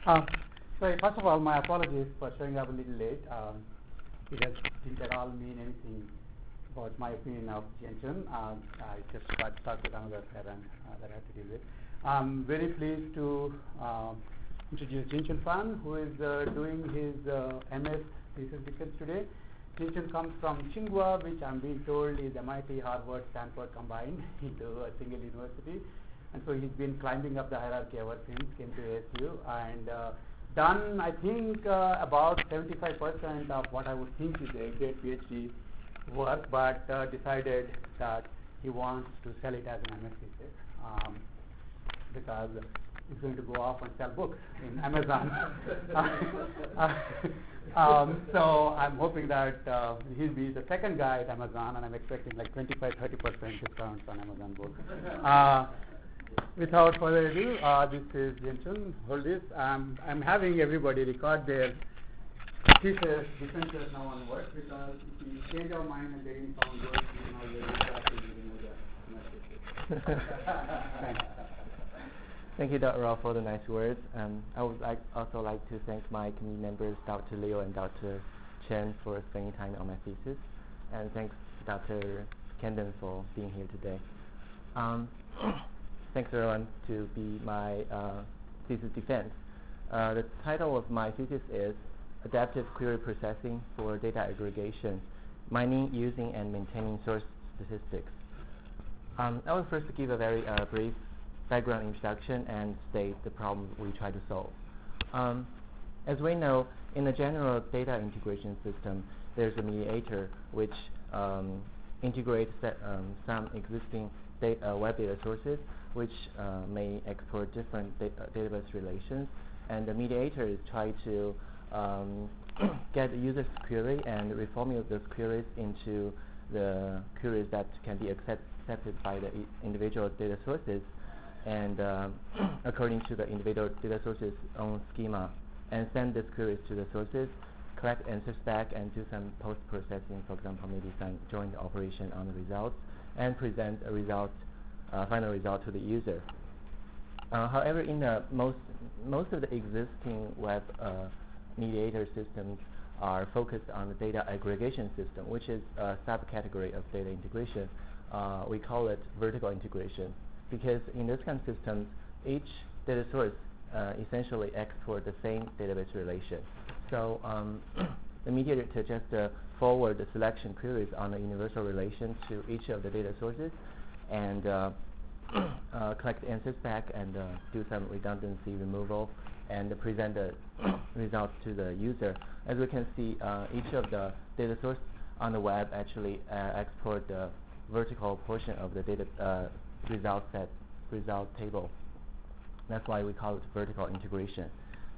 Um, so first of all, my apologies for showing up a little late. It didn't at all mean anything about my opinion of Jianchun. I just got stuck with another parent that I had to deal with. I'm very pleased to introduce Jianchun Fan, who is doing his MS thesis defense today. Jianchun comes from Tsinghua, which I'm being told is MIT, Harvard, Stanford combined into a single university. And so he's been climbing up the hierarchy ever since, came to ASU, and done, I think, about 75% of what I would think is a great PhD work, but decided that he wants to sell it as an MS thesis because he's going to go off and sell books in Amazon. So I'm hoping that he'll be the second guy at Amazon, and I'm expecting like 25-30% discounts on Amazon books. Without further ado, this is Jianchun. Hold this. I'm having everybody record their thesis defenses now on work, because if we change our mind and getting sound work, we can always Thanks. Thank you, Dr. Rao, for the nice words. I would also like to thank my committee members, Dr. Liu and Dr. Chen, for spending time on my thesis. And thanks, Dr. Kendon, for being here today. Thanks, everyone, to be my thesis defense. The title of my thesis is Adaptive Query Processing for Data Aggregation, Mining, Using, and Maintaining Source Statistics. I will first give a very brief background introduction and state the problem we try to solve. As we know, in a general data integration system, there's a mediator which integrates some existing web data sources which may export different database relations, and the mediator is trying to get the user's query and reformulate those queries into the queries that can be accepted by the individual data sources, and according to the individual data sources' own schema, and send these queries to the sources, collect answers back, and do some post-processing, for example, maybe some joint operation on the results, and present a result, final result to the user. However, in most of the existing web mediator systems are focused on the data aggregation system, which is a subcategory of data integration. We call it vertical integration, because in this kind of systems, each data source essentially exports the same database relation. So the mediator just forward the selection queries on the universal relation to each of the data sources, and collect answers back, and do some redundancy removal, and present the results to the user. As we can see, each of the data sources on the web actually export the vertical portion of the data result table. That's why we call it vertical integration.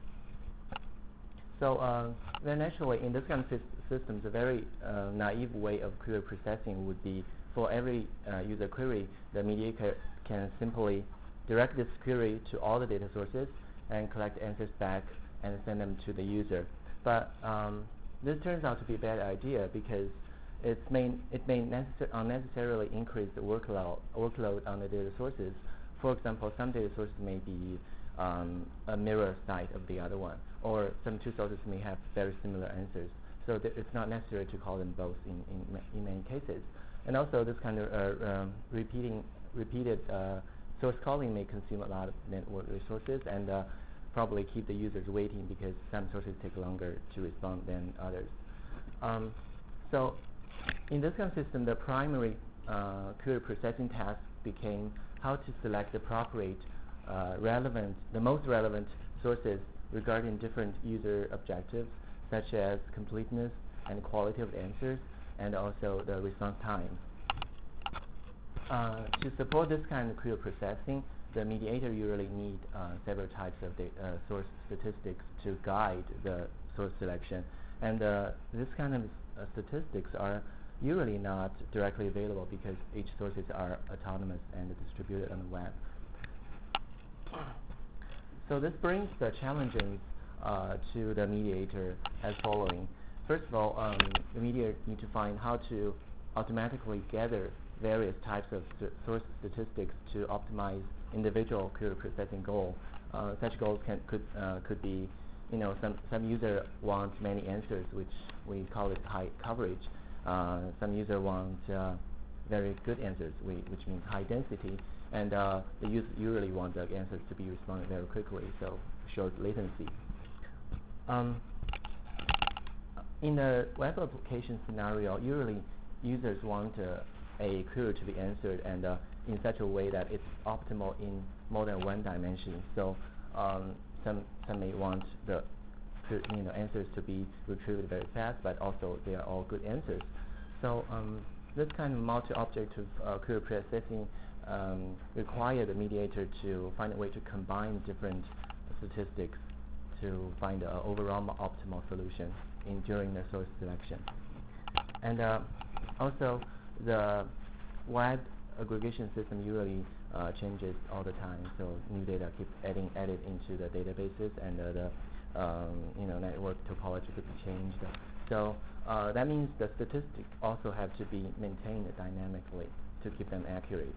So then actually in this kind of systems, a very naive way of query processing would be for every user query, the mediator can simply direct this query to all the data sources and collect answers back and send them to the user. But this turns out to be a bad idea, because it may unnecessarily increase the workload on the data sources. For example, some data sources may be a mirror site of the other one, or some two sources may have very similar answers. So it's not necessary to call them both in many cases. And also, this kind of repeated source calling may consume a lot of network resources, and probably keep the users waiting, because some sources take longer to respond than others. So in this kind of system, the primary query processing task became how to select the appropriate, the most relevant sources regarding different user objectives, such as completeness and quality of answers, and also the response time. To support this kind of query processing, the mediator usually need several types of source statistics to guide the source selection, and this kind of statistics are usually not directly available, because each sources are autonomous and distributed on the web. So this brings the challenges to the mediator as following. First of all, the mediator need to find how to automatically gather various types of source statistics to optimize individual query processing goal. Such goals could be, some user wants many answers, which we call it high coverage. Some user want very good answers, which means high density, and the user usually want the answers to be responded very quickly, so short latency. In a web application scenario, usually users want a query to be answered and in such a way that it's optimal in more than one dimension. So some may want the answers to be retrieved very fast, but also they are all good answers. So this kind of multi-objective query processing require the mediator to find a way to combine different statistics to find an overall optimal solution during the source selection. And also, the web aggregation system usually changes all the time, so new data keeps added into the databases, and the network topology could be changed. So that means the statistics also have to be maintained dynamically to keep them accurate.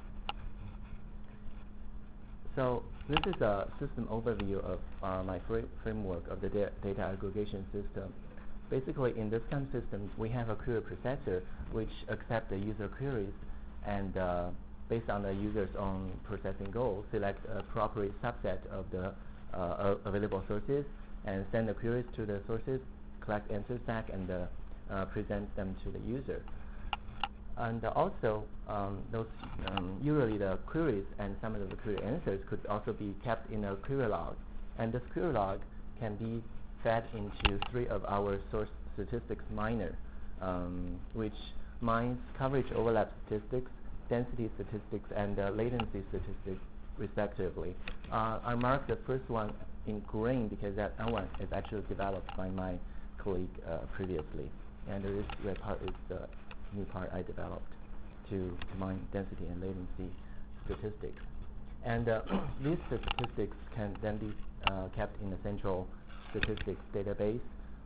So this is a system overview of my framework of the data aggregation system. Basically, in this kind of system, we have a query processor which accepts the user queries and based on the user's own processing goals, select a appropriate subset of the available sources and send the queries to the sources, collect answers back, and present them to the user. And also, usually the queries and some of the query answers could also be kept in a query log. And this query log can be fed into 3 of our source statistics miner, which mines coverage overlap statistics, density statistics, and latency statistics, respectively. I marked the first one in green because that one is actually developed by my colleague previously. And this red part is the new part I developed to mine density and latency statistics. And these statistics can then be kept in a central statistics database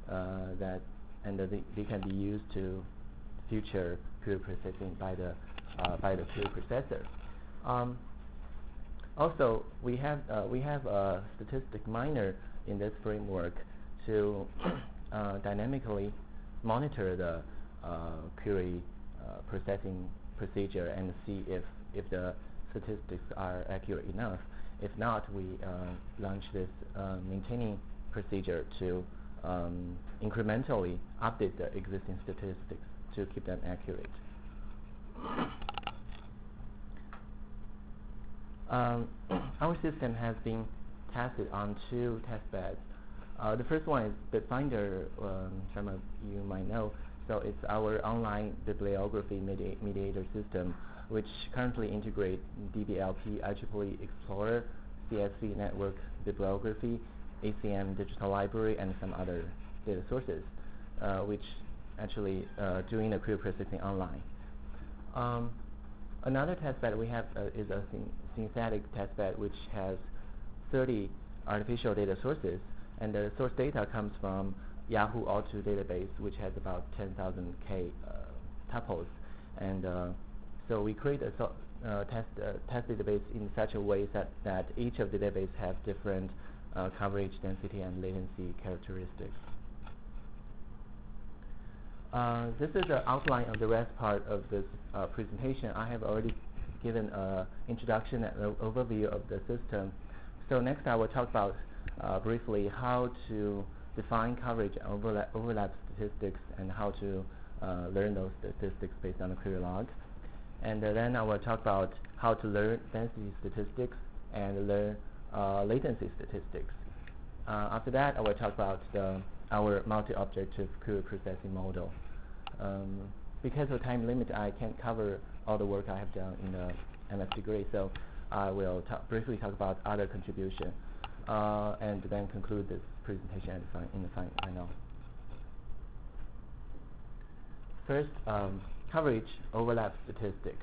they can be used to future query processing by the query processor. Also, we have a statistic miner in this framework to dynamically monitor the query processing procedure and see if the statistics are accurate enough. If not, we launch this maintaining procedure to incrementally update the existing statistics to keep them accurate. Our system has been tested on 2 test beds. The first one is Bitfinder, some of you might know. So it's our online bibliography mediator system, which currently integrates DBLP, IEEE Explorer, CSV network bibliography, ACM digital library, and some other data sources, which actually doing the query processing online. Another testbed we have is a synthetic testbed, which has 30 artificial data sources, and the source data comes from Yahoo Auto database, which has about 10,000 tuples, and so we create a test database in such a way that each of the databases have different coverage, density, and latency characteristics. This is the outline of the rest part of this presentation. I have already given an introduction and an overview of the system. So next I will talk about briefly how to define coverage and overlap statistics and how to learn those statistics based on the query log. And then I will talk about how to learn density statistics and learn latency statistics. After that, I will talk about our multi-objective query processing model. Because of time limit, I can't cover all the work I have done in the MS degree, so I will briefly talk about other contributions and then conclude this presentation in the final. First, coverage overlap statistics.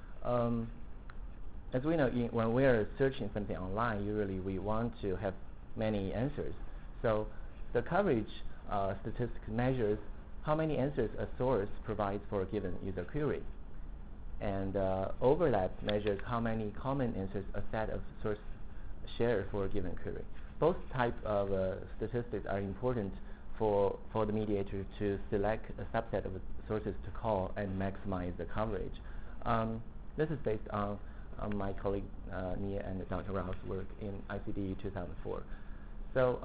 As we know, when we are searching something online, usually we want to have many answers. So the coverage statistic measures how many answers a source provides for a given user query. And overlap measures how many common answers a set of source share for a given query. Both types of statistics are important for the mediator to select a subset of sources to call and maximize the coverage. This is based on my colleague Nia and Dr. Rao's work in ICD 2004. So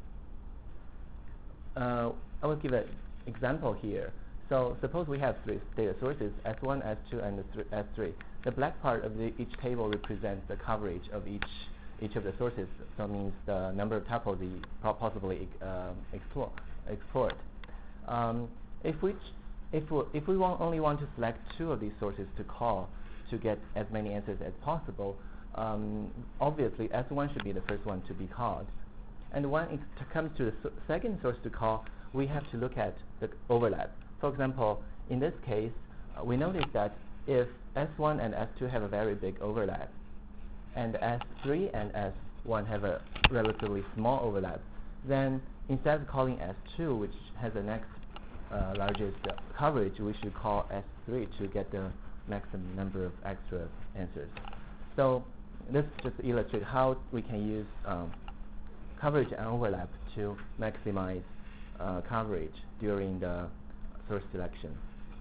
I will give an example here. So suppose we have three data sources, S1, S2, and S3. The black part of each table represents the coverage of each of the sources. So it means the number of tuples we possibly explored. If we only want to select two of these sources to call to get as many answers as possible, obviously S1 should be the first one to be called. And when it comes to the second source to call, we have to look at the overlap. For example, in this case, we notice that if S1 and S2 have a very big overlap, and S3 and S1 have a relatively small overlap, then instead of calling S2, which has the next largest coverage, we should call S3 to get the maximum number of extra answers. So this just illustrates how we can use coverage and overlap to maximize coverage during the source selection.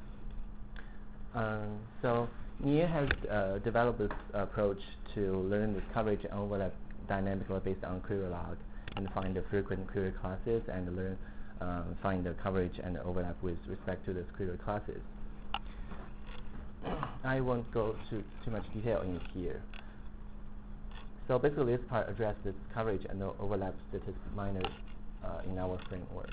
So Nia has developed this approach to learn this coverage and overlap dynamically based on query log and find the frequent query classes and find the coverage and the overlap with respect to those query classes. I won't go too much detail in here. So basically this part addresses coverage and overlap statistics minor in our framework.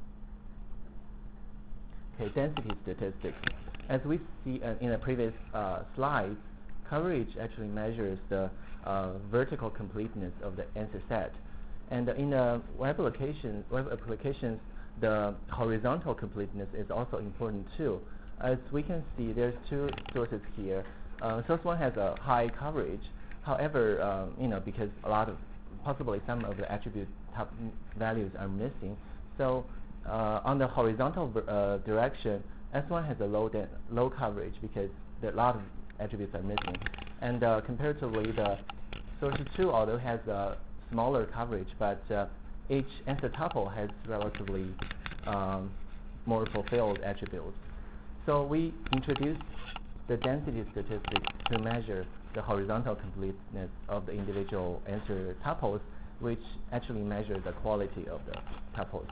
Okay, density statistics. As we see in the previous slides, coverage actually measures the vertical completeness of the answer set. And in the web applications, the horizontal completeness is also important too. As we can see, there's two sources here. Source 1 has a high coverage. However, because possibly some of the attribute top values are missing. So on the horizontal direction, S1 has a low coverage because a lot of attributes are missing. And comparatively, the source 2, although has a smaller coverage, but each answer tuple has relatively more fulfilled attributes. So we introduced the density statistics to measure the horizontal completeness of the individual answer tuples, which actually measure the quality of the tuples.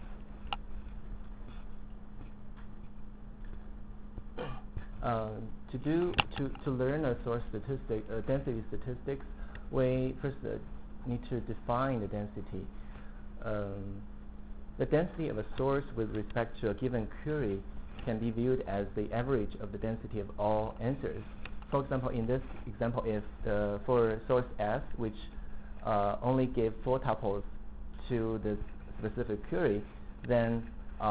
To learn a source statistic, density statistics, we first need to define the density. The density of a source with respect to a given query can be viewed as the average of the density of all answers. For example, in this example, if for source S, which only gave 4 tuples to this specific query, then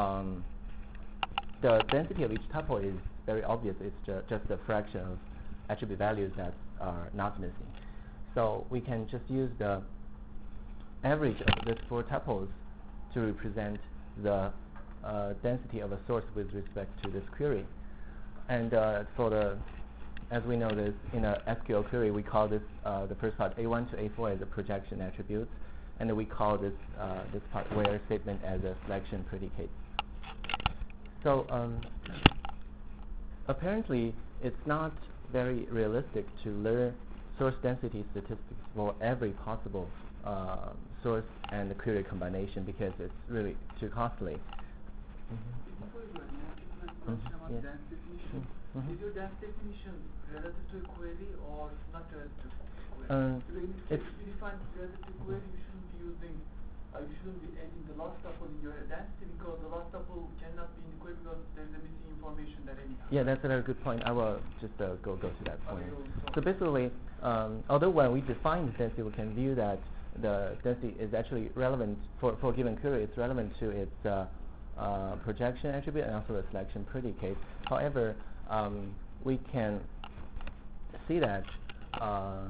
the density of each tuple is very obvious. It's just a fraction of attribute values that are not missing. So we can just use the average of these 4 tuples to represent the density of a source with respect to this query. And as we know this, in a SQL query, we call this the first part A1 to A4 as a projection attribute, and we call this part where statement as a selection predicate. So apparently, it's not very realistic to learn source density statistics for every possible source and query combination because it's really too costly. Yes. Is your dense definition relative to a query or not relative to a query? If you define relative to query, you shouldn't be using, you shouldn't be adding the last tuple in your density because the last tuple cannot be in the query because there is a missing information that anyhow. Yeah, that's a very good point. I will just go to that point. So basically, although when we define the density, we can view that the density is actually relevant for a given query. It's relevant to its projection attribute and also the selection predicate. However, we can see that I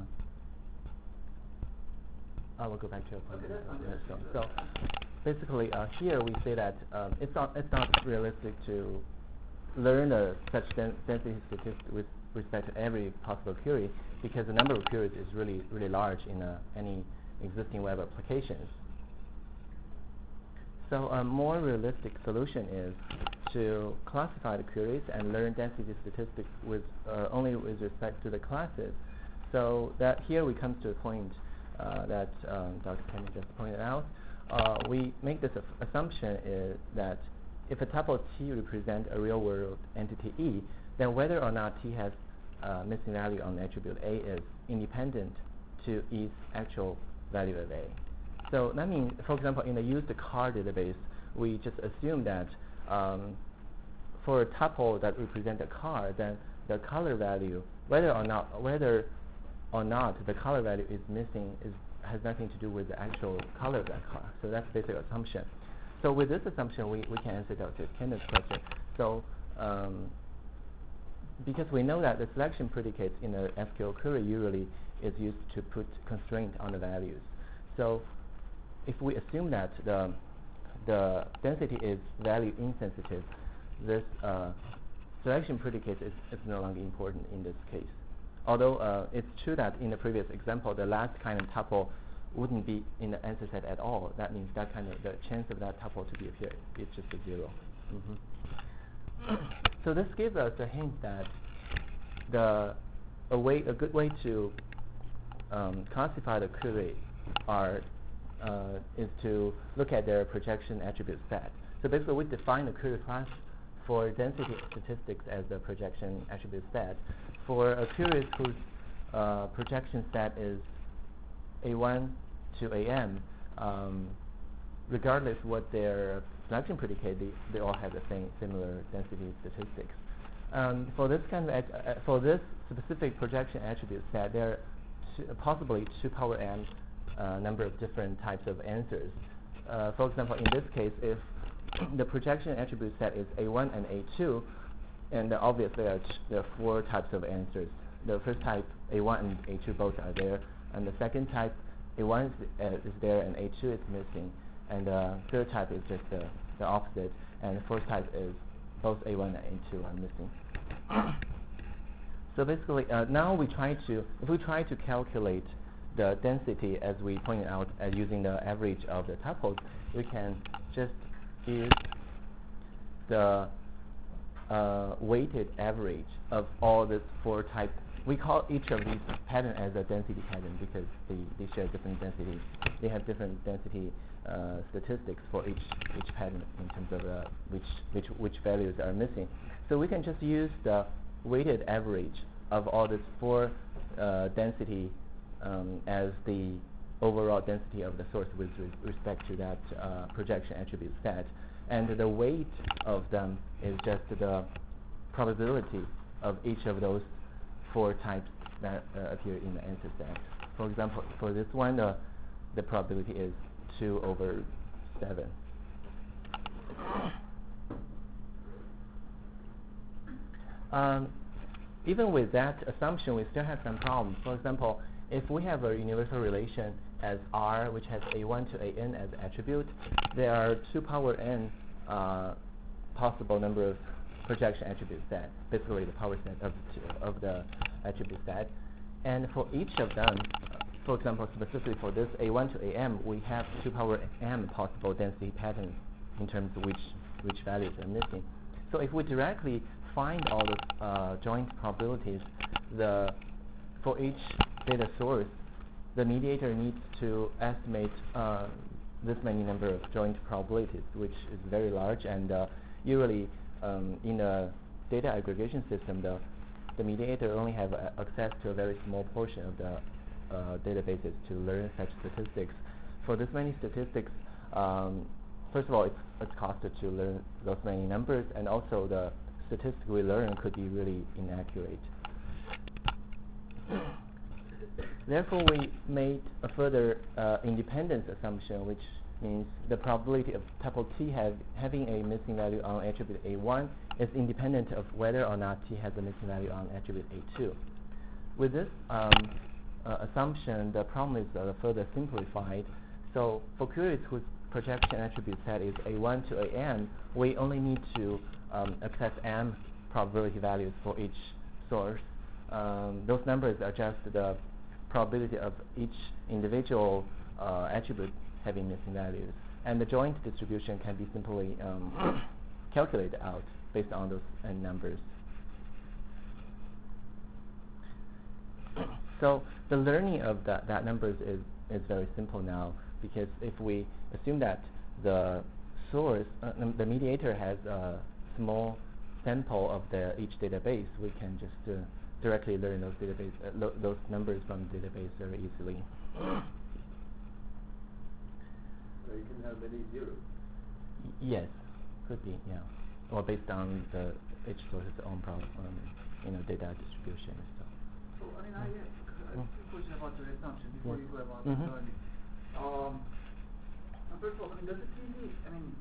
will go back to your point. So basically, here we say that it's not realistic to learn such density statistics with respect to every possible query because the number of queries is really large in any existing web applications. So a more realistic solution is to classify the queries and learn density statistics with only with respect to the classes. So that here we come to a point that Dr. Kenny just pointed out. We make this assumption is that if a tuple T represents a real-world entity E, then whether or not T has missing value on attribute A is independent to E's actual value of A. So that means, for example, in the used car database, we just assume that for a tuple that represents a car, then the color value, whether or not the color value is missing, has nothing to do with the actual color of that car. So that's basic assumption. So with this assumption, we can answer Dr. Kennedy's question. So because we know that the selection predicates in a SQL query usually is used to put constraint on the values. So if we assume that the density is value insensitive, this selection predicate is no longer important in this case. Although it's true that in the previous example, the last kind of tuple wouldn't be in the answer set at all. That means that kind of the chance of that tuple to be appear is just a 0. So this gives us a hint that a good way to classify the query is to look at their projection attribute set. So basically, we define the query class for density statistics as the projection attribute set. For a query whose projection set is A1 to AM, regardless what their selection predicate, they all have the similar density statistics. For this kind of for this specific projection attribute set, there are possibly 2 power n number of different types of answers. For example, in this case, if the projection attribute set is A1 and A2, and obviously there are 4 types of answers. The first type, A1 and A2 both are there, and the second type, A1 is there and A2 is missing, and the third type is just the opposite, and the fourth type is both A1 and A2 are missing. So basically, now if we try to calculate the density as we pointed out using the average of the tuples, we can just use the weighted average of all these 4 types. We call each of these pattern as a density pattern because they share different density. They have different density statistics for each pattern in terms of which values are missing. So we can just use the weighted average of all these 4 density as the overall density of the source with respect to that projection attribute set. And the weight of them is just the probability of each of those 4 types that appear in the answer set. For example, for this one, the probability is 2/7. Even with that assumption, we still have some problems. For example, if we have a universal relation as R, which has A1 to AN as attribute, there are 2 power n possible number of projection attribute set, basically the power set of the attribute set. And for each of them, for example, specifically for this A1 to AM, we have 2 power m possible density patterns in terms of which values are missing. So if we directly find all the joint probabilities, for each data source, the mediator needs to estimate this many number of joint probabilities, which is very large, and usually in a data aggregation system, the mediator only have access to a very small portion of the databases to learn such statistics. For this many statistics, first of all, it's costed to learn those many numbers, and also the statistics we learn could be really inaccurate. Therefore, we made a further independence assumption, which means the probability of tuple T having a missing value on attribute A1 is independent of whether or not T has a missing value on attribute A2. With this assumption, the problem is further simplified. So for queries whose projection attribute set is A1 to AN, we only need to access M probability values for each source. Those numbers are just the probability of each individual attribute having missing values. And the joint distribution can be simply calculated out based on those n numbers. So the learning of that numbers is very simple now, because if we assume that the source, the mediator has a small sample of each database, we can just directly learn those numbers from the database very easily. So you can have many zeros. Yes, could be, yeah. Or based on each source's own data distribution and stuff. So I mean, I have a few questions about your assumption before you go about Mm-hmm. learning. First of all, I mean, does it really, I mean,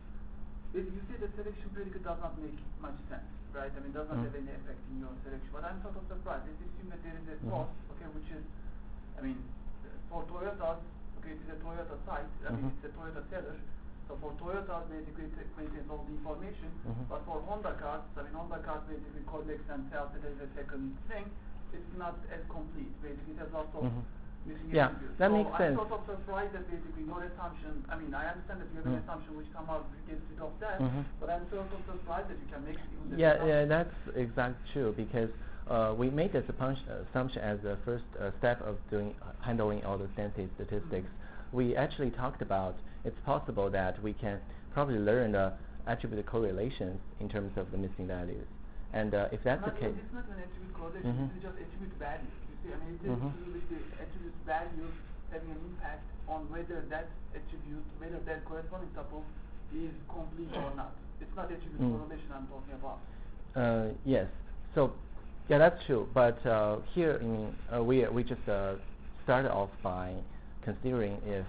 if you say the selection predicate does not make much sense, right? I mean, does not have any effect in your selection. But I'm sort of surprised. Let's assume that there is a source, okay, which is, I mean, for Toyotas, okay, it is a Toyota site. I mean, it's a Toyota seller. So for Toyotas, basically, it contains all the information. But for Honda cars, I mean, Honda cars basically collects and sells it as a second thing. It's not as complete. Basically, it has lots of missing attributes. That makes sense. I'm sort of surprised that basically your assumption, I mean, I understand that you have an assumption which somehow gets rid of that, but I'm sort of surprised that you can make it even that assumption. Yeah, that's exactly true, because we made this assumption as the first step of handling all the density statistics. We actually talked about it's possible that we can probably learn the attribute correlations in terms of the missing values. And if that's the case... It's not an attribute correlation, it's just attribute values. You see, I mean, it is to do with the attribute values having an impact on whether that attribute, whether that corresponding tuple is complete or not. It's not attribute correlation I'm talking about. Yes. So, yeah, that's true. But here, we just started off by considering if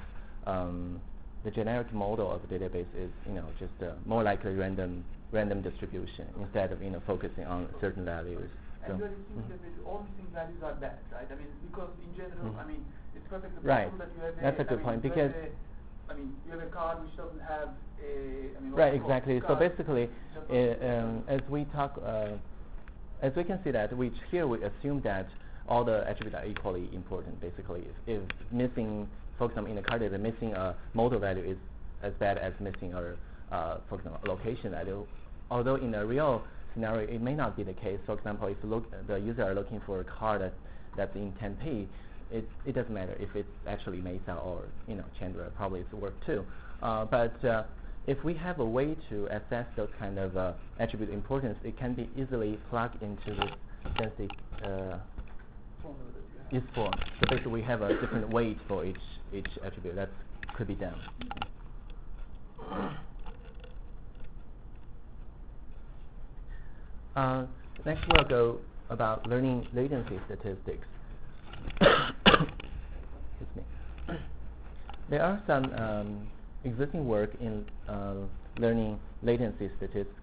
the generic model of the database is, just more like a random distribution instead of, focusing on certain values. And you're assuming that all missing values are bad, right? I mean, because in general, I mean, it's perfectly right. possible that you have That's a good point, because you have a car which doesn't have right, exactly. So basically, as we talk, as we can see that we assume that all the attributes are equally important. Basically, if missing, for example, in the car data, missing a modal value is as bad as missing for example, a location value. Although in a real scenario, it may not be the case. For example, if the user are looking for a car that's in Tempe, it doesn't matter if it's actually Mesa or Chandler. Probably it's work too. But if we have a way to assess those kind of attribute importance, it can be easily plugged into this density form. So basically, we have a different weight for each attribute. That could be done. Next, we'll go about learning latency statistics. Excuse me. There are some existing work in learning latency statistics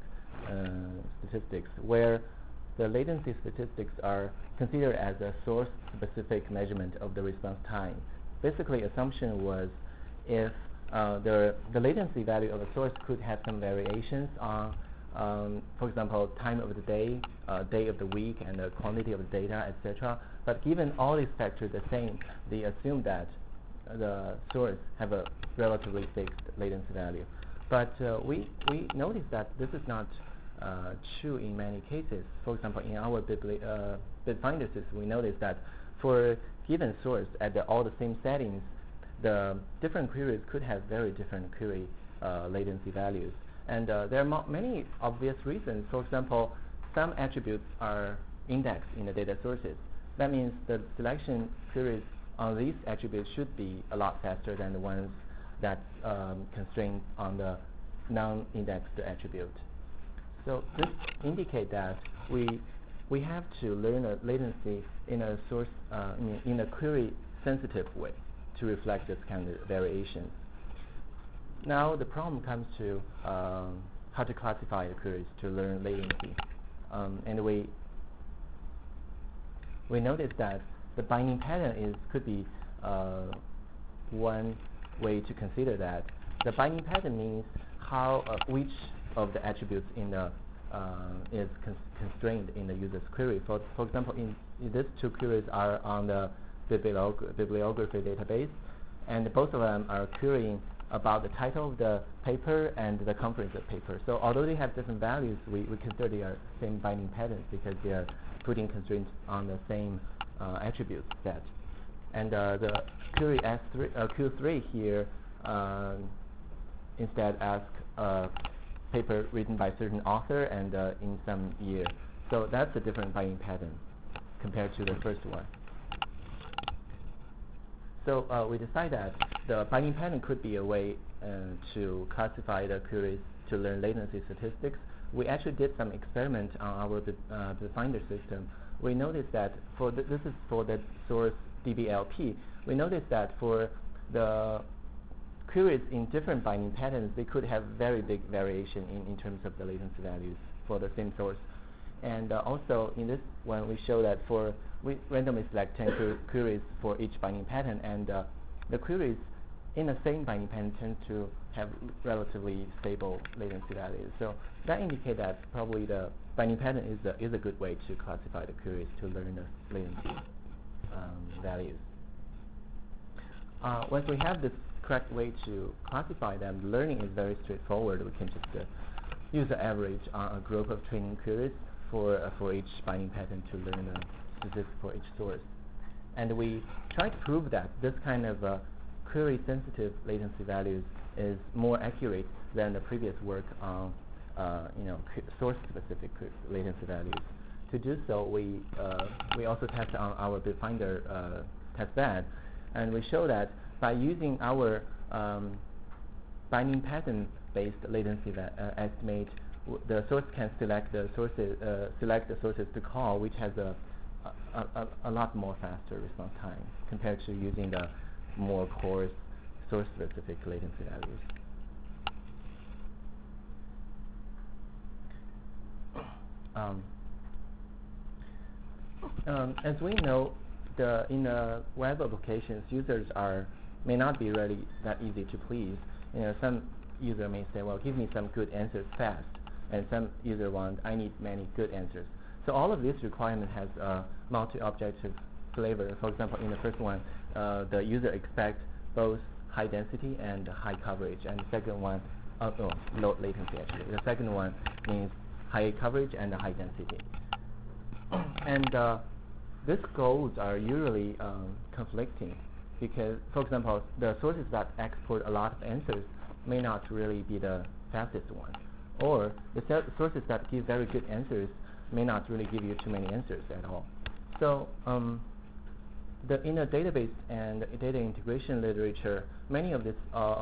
where the latency statistics are considered as a source-specific measurement of the response time. Basically, assumption was if the latency value of a source could have some variations on, for example, time of the day, day of the week, and the quantity of the data, etc. But given all these factors the same, they assume that the source have a relatively fixed latency value. But we noticed that this is not true in many cases. For example, in our Bitfinder system, we noticed that for given source at all the same settings, the different queries could have very different query latency values. And there are many obvious reasons. For example, some attributes are indexed in the data sources. That means the selection queries on these attributes should be a lot faster than the ones that constrained on the non-indexed attribute. So this indicates that we have to learn a latency in a source in a query sensitive way to reflect this kind of variation. Now the problem comes to how to classify the queries to learn latency, and we noticed that the binding pattern could be one way to consider that. The binding pattern means how which of the attributes in the is constrained in the user's query. For example, in these two queries are on the bibliography database. and both of them are querying about the title of the paper and the conference of the paper. So although they have different values, we consider they are same binding patterns because they are putting constraints on the same attribute set. And the query Q3 here instead ask a paper written by a certain author and in some year. So that's a different binding pattern compared to the first one. So we decide that the binding pattern could be a way to classify the queries to learn latency statistics. We actually did some experiment on our Bitfinder system. We noticed that this is for the source DBLP. We noticed that for the queries in different binding patterns, they could have very big variation in terms of the latency values for the same source. And also in this one, we show that we randomly select 10 queries for each binding pattern, and the queries in the same binding pattern tend to have relatively stable latency values. So that indicates that probably the binding pattern is a good way to classify the queries to learn the latency values. Once we have this correct way to classify them, learning is very straightforward. We can just use the average on a group of training queries for each binding pattern to learn the statistics for each source. And we try to prove that this kind of query-sensitive latency values is more accurate than the previous work on source-specific latency values. To do so, we also test on our Bitfinder testbed, and we show that by using our binding pattern-based latency estimate, the source can select the sources to call, which has a lot more faster response time compared to using the more coarse source-specific latency values. As we know, in the web applications, users may not be really that easy to please. Some user may say, well, give me some good answers fast, and some user I need many good answers. So all of this requirement has a multi-objective flavor. For example, in the first one, the user expects both high density and high coverage, and the second one, low latency actually. The second one means high coverage and high density. And these goals are usually conflicting because, for example, the sources that export a lot of answers may not really be the fastest one, or the sources that give very good answers may not really give you too many answers at all. So in the database and data integration literature, many of these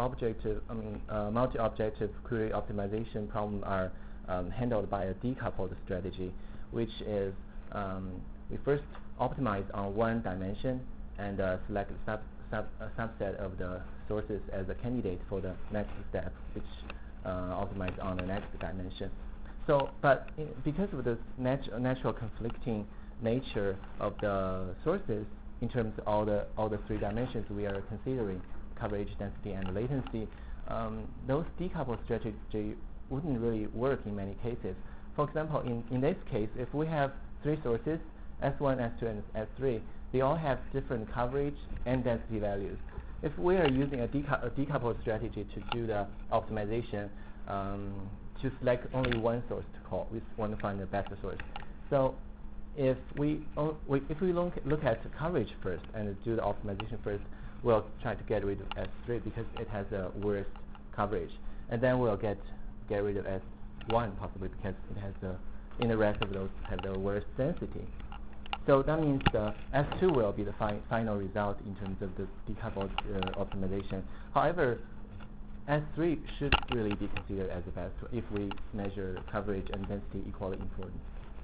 multi-objective query optimization problems are handled by a decoupled strategy, which is we first optimize on one dimension and select a subset of the sources as a candidate for the next step, which optimize on the next dimension. So, but because of this natural conflicting nature of the sources in terms of all the three dimensions we are considering, coverage, density, and latency, those decoupled strategy wouldn't really work in many cases. For example, in this case, if we have three sources, S1, S2, and S3, they all have different coverage and density values. If we are using a decoupled strategy to do the optimization, to select only one source to call, we want to find the best source. So if we look at the coverage first and do the optimization first, we'll try to get rid of S3 because it has the worst coverage, and then we'll get rid of S1 possibly because it has in the rest of those have the worst density. So that means the S2 will be the final result in terms of the decoupled optimization. However, S3 should really be considered as the best if we measure coverage and density equally important.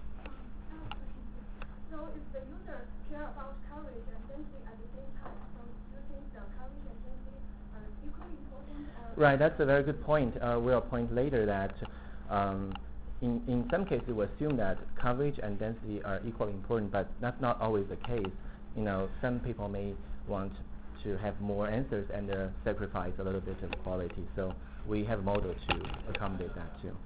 So if the users care about coverage and density at the same time, so do you think the coverage and density are equally important? Right, that's a very good point. We'll point later that in some cases we assume that coverage and density are equally important, but that's not always the case. Some people may want to have more answers and sacrifice a little bit of quality. So we have a model to accommodate that too.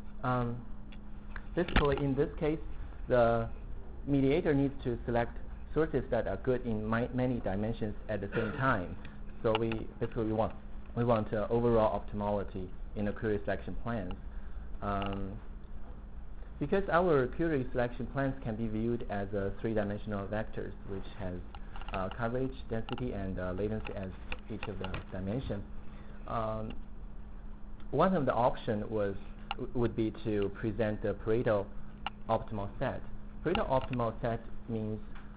Basically, in this case, the mediator needs to select sources that are good in many dimensions at the same time. So we want overall optimality in the query selection plans. Because our query selection plans can be viewed as three-dimensional vectors, which has coverage, density, and latency as each of the dimensions. One of the options would be to present the Pareto optimal set. Pareto optimal set means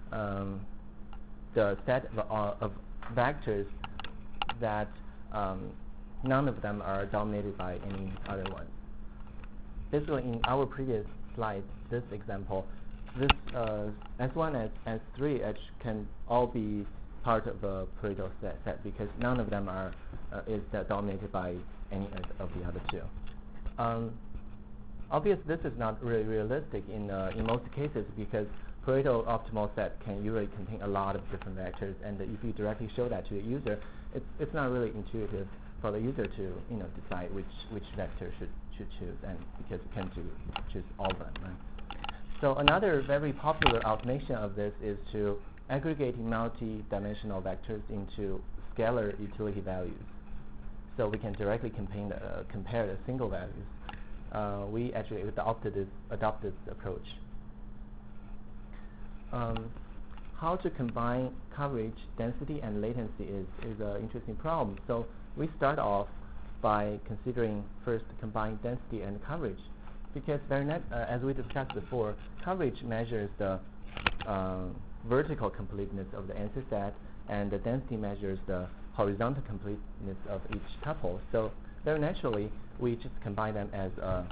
the set of vectors that none of them are dominated by any other one. Basically, in our previous slide, this example, this S1 and S3 can all be part of a Pareto set because none of them is dominated by any of the other two. Obviously, this is not really realistic in most cases because Pareto optimal set can usually contain a lot of different vectors, and if you directly show that to the user, it's not really intuitive for the user to decide which vector should choose, and because you can choose all of them. Right? So another very popular automation of this is to aggregate multi-dimensional vectors into scalar utility values. So we can directly compare the single values. We actually adopted this approach. How to combine coverage, density, and latency is an interesting problem. So we start off by considering first combined density and coverage, because as we discussed before, coverage measures the vertical completeness of the answer set, and the density measures the horizontal completeness of each tuple. So very naturally, we just combine them as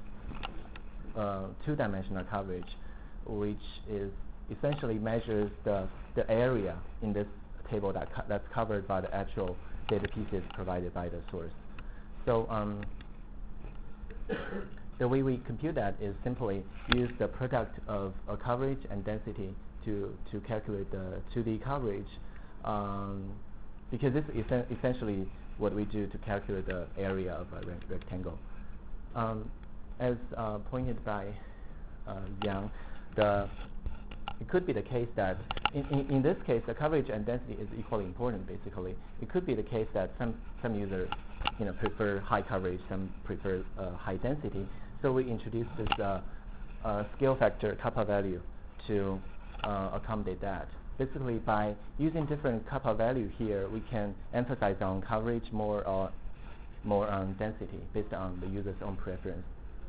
a two-dimensional coverage, which essentially measures the area in this table that's covered by the actual data pieces provided by the source. So the way we compute that is simply use the product of coverage and density to calculate the 2D coverage, because this is essentially what we do to calculate the area of a rectangle. As pointed by Yang, it could be the case that in this case the coverage and density is equally important. Basically, it could be the case that some users prefer high coverage, some prefer high density. So we introduced this scale factor kappa value to accommodate that. Basically, by using different kappa value here, we can emphasize on coverage more on density based on the user's own preference.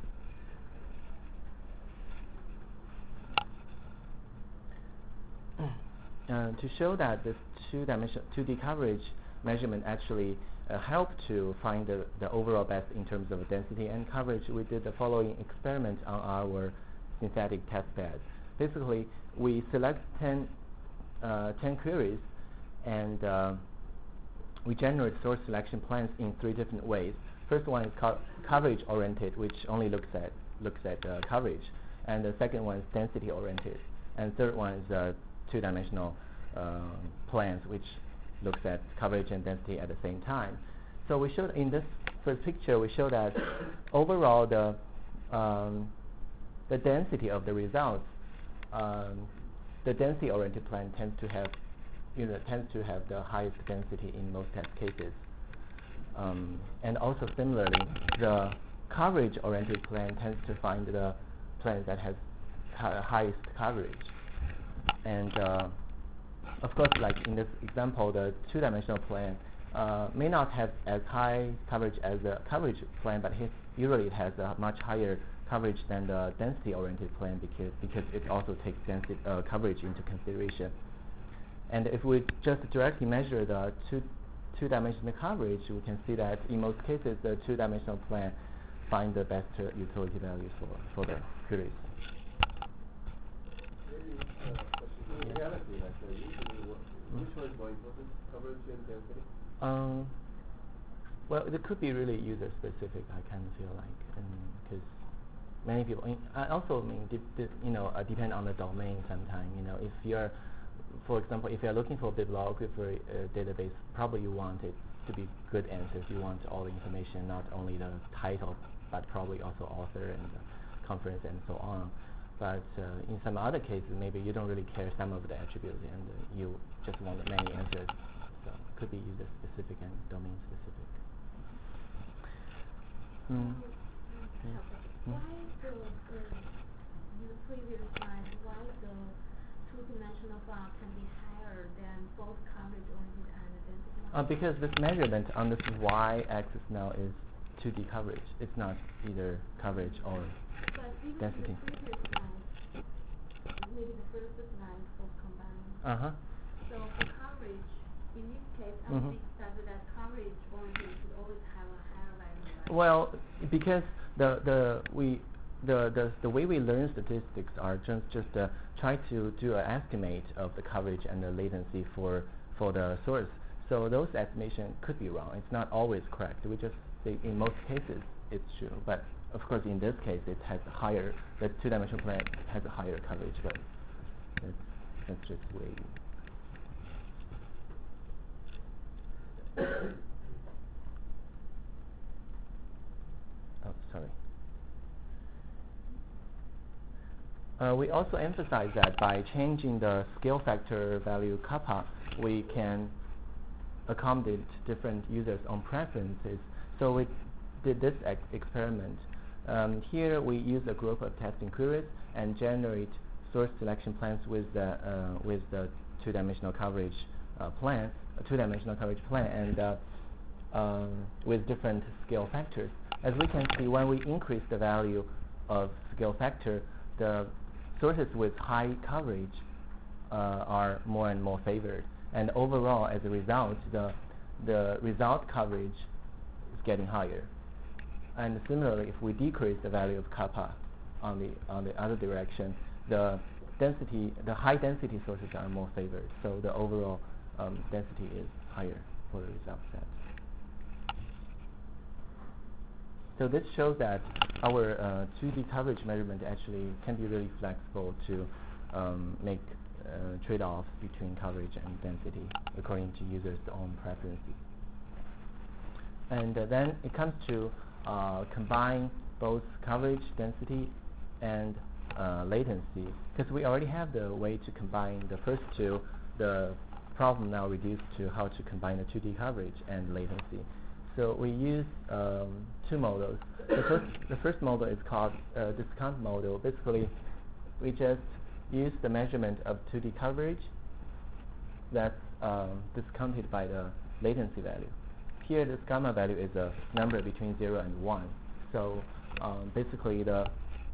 To show that this 2D coverage measurement actually help to find the overall best in terms of density and coverage, we did the following experiment on our synthetic test bed. Basically, we select 10 queries, and we generate source selection plans in 3 different ways. First one is coverage oriented, which only looks at coverage, and the second one is density oriented, and third one is two-dimensional plans, which looks at coverage and density at the same time. So we showed in this first picture, we show that overall the density of the results, the density-oriented plan tends to have the highest density in most test cases, and also similarly, the coverage-oriented plan tends to find the plan that has highest coverage. And of course, like in this example, the two-dimensional plan may not have as high coverage as the coverage plan, but usually it has a much higher coverage than the density-oriented plan because it also takes density coverage into consideration. And if we just directly measure the two-dimensional coverage, we can see that in most cases the two-dimensional plan find the best utility values for the queries. In reality, usually which one is more important, coverage and density? Well, it could be really user specific. I kind of feel like, because many people. I also depend on the domain. Sometimes, if you're, for example, if you're looking for a bibliography database, probably you want it to be good answers. You want all the information, not only the title, but probably also author and the conference and so on. But in some other cases, maybe you don't really care some of the attributes and you just want many answers. So it could be user specific and domain specific. Why in the previous slide, why the two-dimensional file can be higher than both coverage-oriented and density? Because this measurement on this y-axis now is 2D coverage. It's not either coverage or density. But even the previous slide, maybe the first slide was combined. So for coverage, in this case, I would expect that coverage-oriented should always have a higher value, right? Well, because the way we learn statistics are just try to do an estimate of the coverage and the latency for the source. So those estimations could be wrong. It's not always correct. We just say in most cases it's true. But of course, in this case, it has higher. The two-dimensional plan has a higher coverage, but that's just way. Oh, sorry. We also emphasize that by changing the scale factor value kappa, we can accommodate different users' own preferences. So we did this experiment. Here we use a group of testing queries and generate source selection plans with the two-dimensional coverage plan, and with different scale factors. As we can see, when we increase the value of scale factor, the sources with high coverage are more and more favored. And overall, as a result, the result coverage is getting higher. And similarly, if we decrease the value of kappa on the other direction, the high density sources are more favored. So the overall density is higher for the result set. So this shows that our 2D coverage measurement actually can be really flexible to make trade-offs between coverage and density according to users' own preferences. And then it comes to combine both coverage, density, and latency. Because we already have the way to combine the first two, the problem now reduced to how to combine the 2D coverage and latency. So we use two models. The first model is called discount model. Basically, we just use the measurement of 2D coverage that's discounted by the latency value. Here, this gamma value is a number between 0 and 1. So basically, the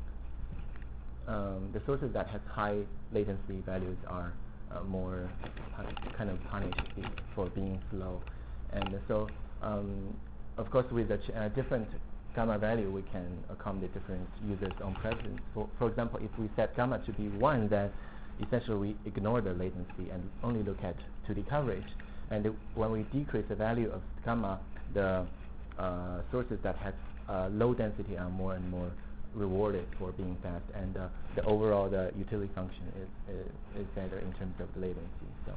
sources that have high latency values are more kind of punished for being slow. And so, of course, with a different gamma value, we can accommodate different users' own preference. For example, if we set gamma to be 1, then essentially we ignore the latency and only look at 2D coverage. And when we decrease the value of gamma, the sources that have low density are more and more rewarded for being fast, and the overall the utility function is better in terms of the latency. So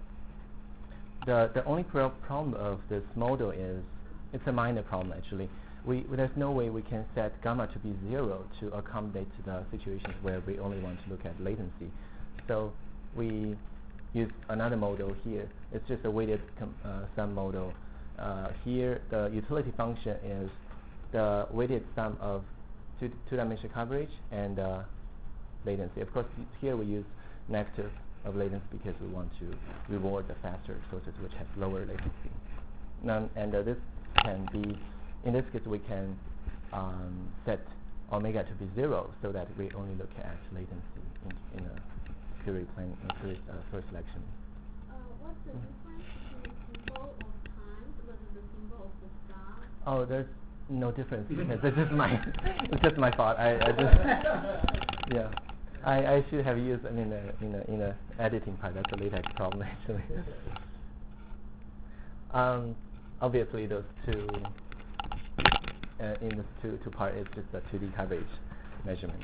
the only problem of this model is it's a minor problem actually. There's no way we can set gamma to be 0 to accommodate the situations where we only want to look at latency. So we use another model here. It's just a weighted sum model. Here the utility function is the weighted sum of two-dimensional coverage and latency. Of course, here we use negative of latency because we want to reward the faster sources which have lower latency. And this can be, in this case, we can set omega to be 0 so that we only look at latency in a query plan, source selection. What's the difference between the symbol of time versus the symbol of the star? Oh, there's no difference because it's just my fault. I just yeah. I should have used it in a editing part. That's a latex problem actually. Obviously, those two in this two part is just a 2D coverage measurement.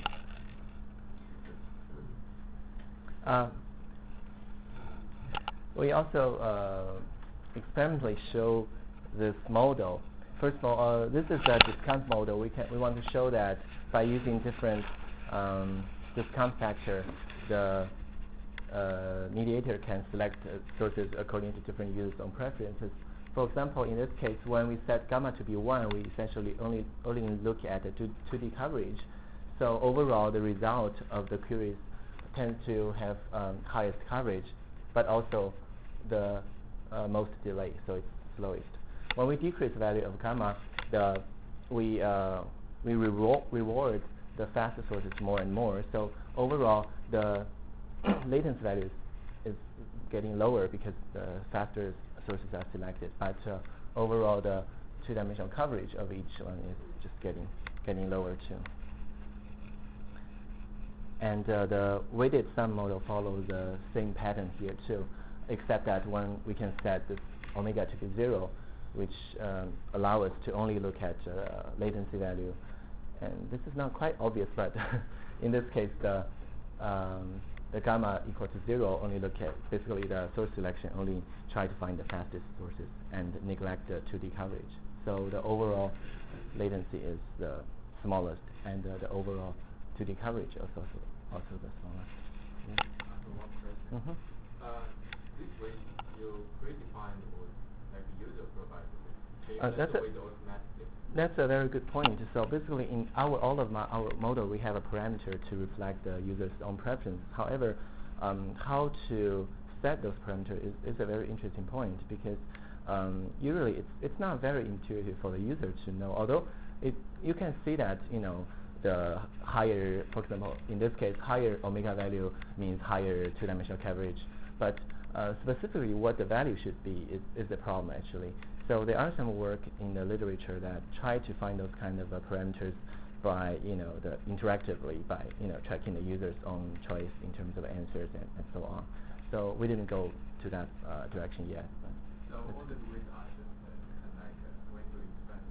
We also experimentally show this model. First of all, this is a discount model. We want to show that by using different discount factor, the mediator can select sources according to different users' own preferences. For example, in this case, when we set gamma to be 1, we essentially only look at the 2D coverage. So overall, the result of the queries tend to have highest coverage, but also the most delay, so it's slowest. When we decrease the value of gamma, we reward the faster sources more and more. So overall, the latency value is getting lower because the faster sources are selected. But overall, the two-dimensional coverage of each one is just getting lower too. And the weighted sum model follows the same pattern here too, except that when we can set this omega to be 0, which allow us to only look at latency value. And this is not quite obvious, but in this case, the gamma equal to 0 only look at basically the source selection, only try to find the fastest sources and neglect the 2D coverage. So the overall latency is the smallest, and the overall 2D coverage is also the smallest. Yeah. One question. This way, you predefine or like user provided it. That's a very good point. So basically, in our model, we have a parameter to reflect the user's own preference. However, how to set those parameters is a very interesting point, because usually it's not very intuitive for the user to know. Although you can see that the higher, for example, in this case, higher omega value means higher two-dimensional coverage. But specifically, what the value should be is the problem actually. So there are some work in the literature that try to find those kind of parameters by interactively by tracking the user's own choice in terms of answers and so on. So we didn't go to that direction yet. So all the with options and like when you expand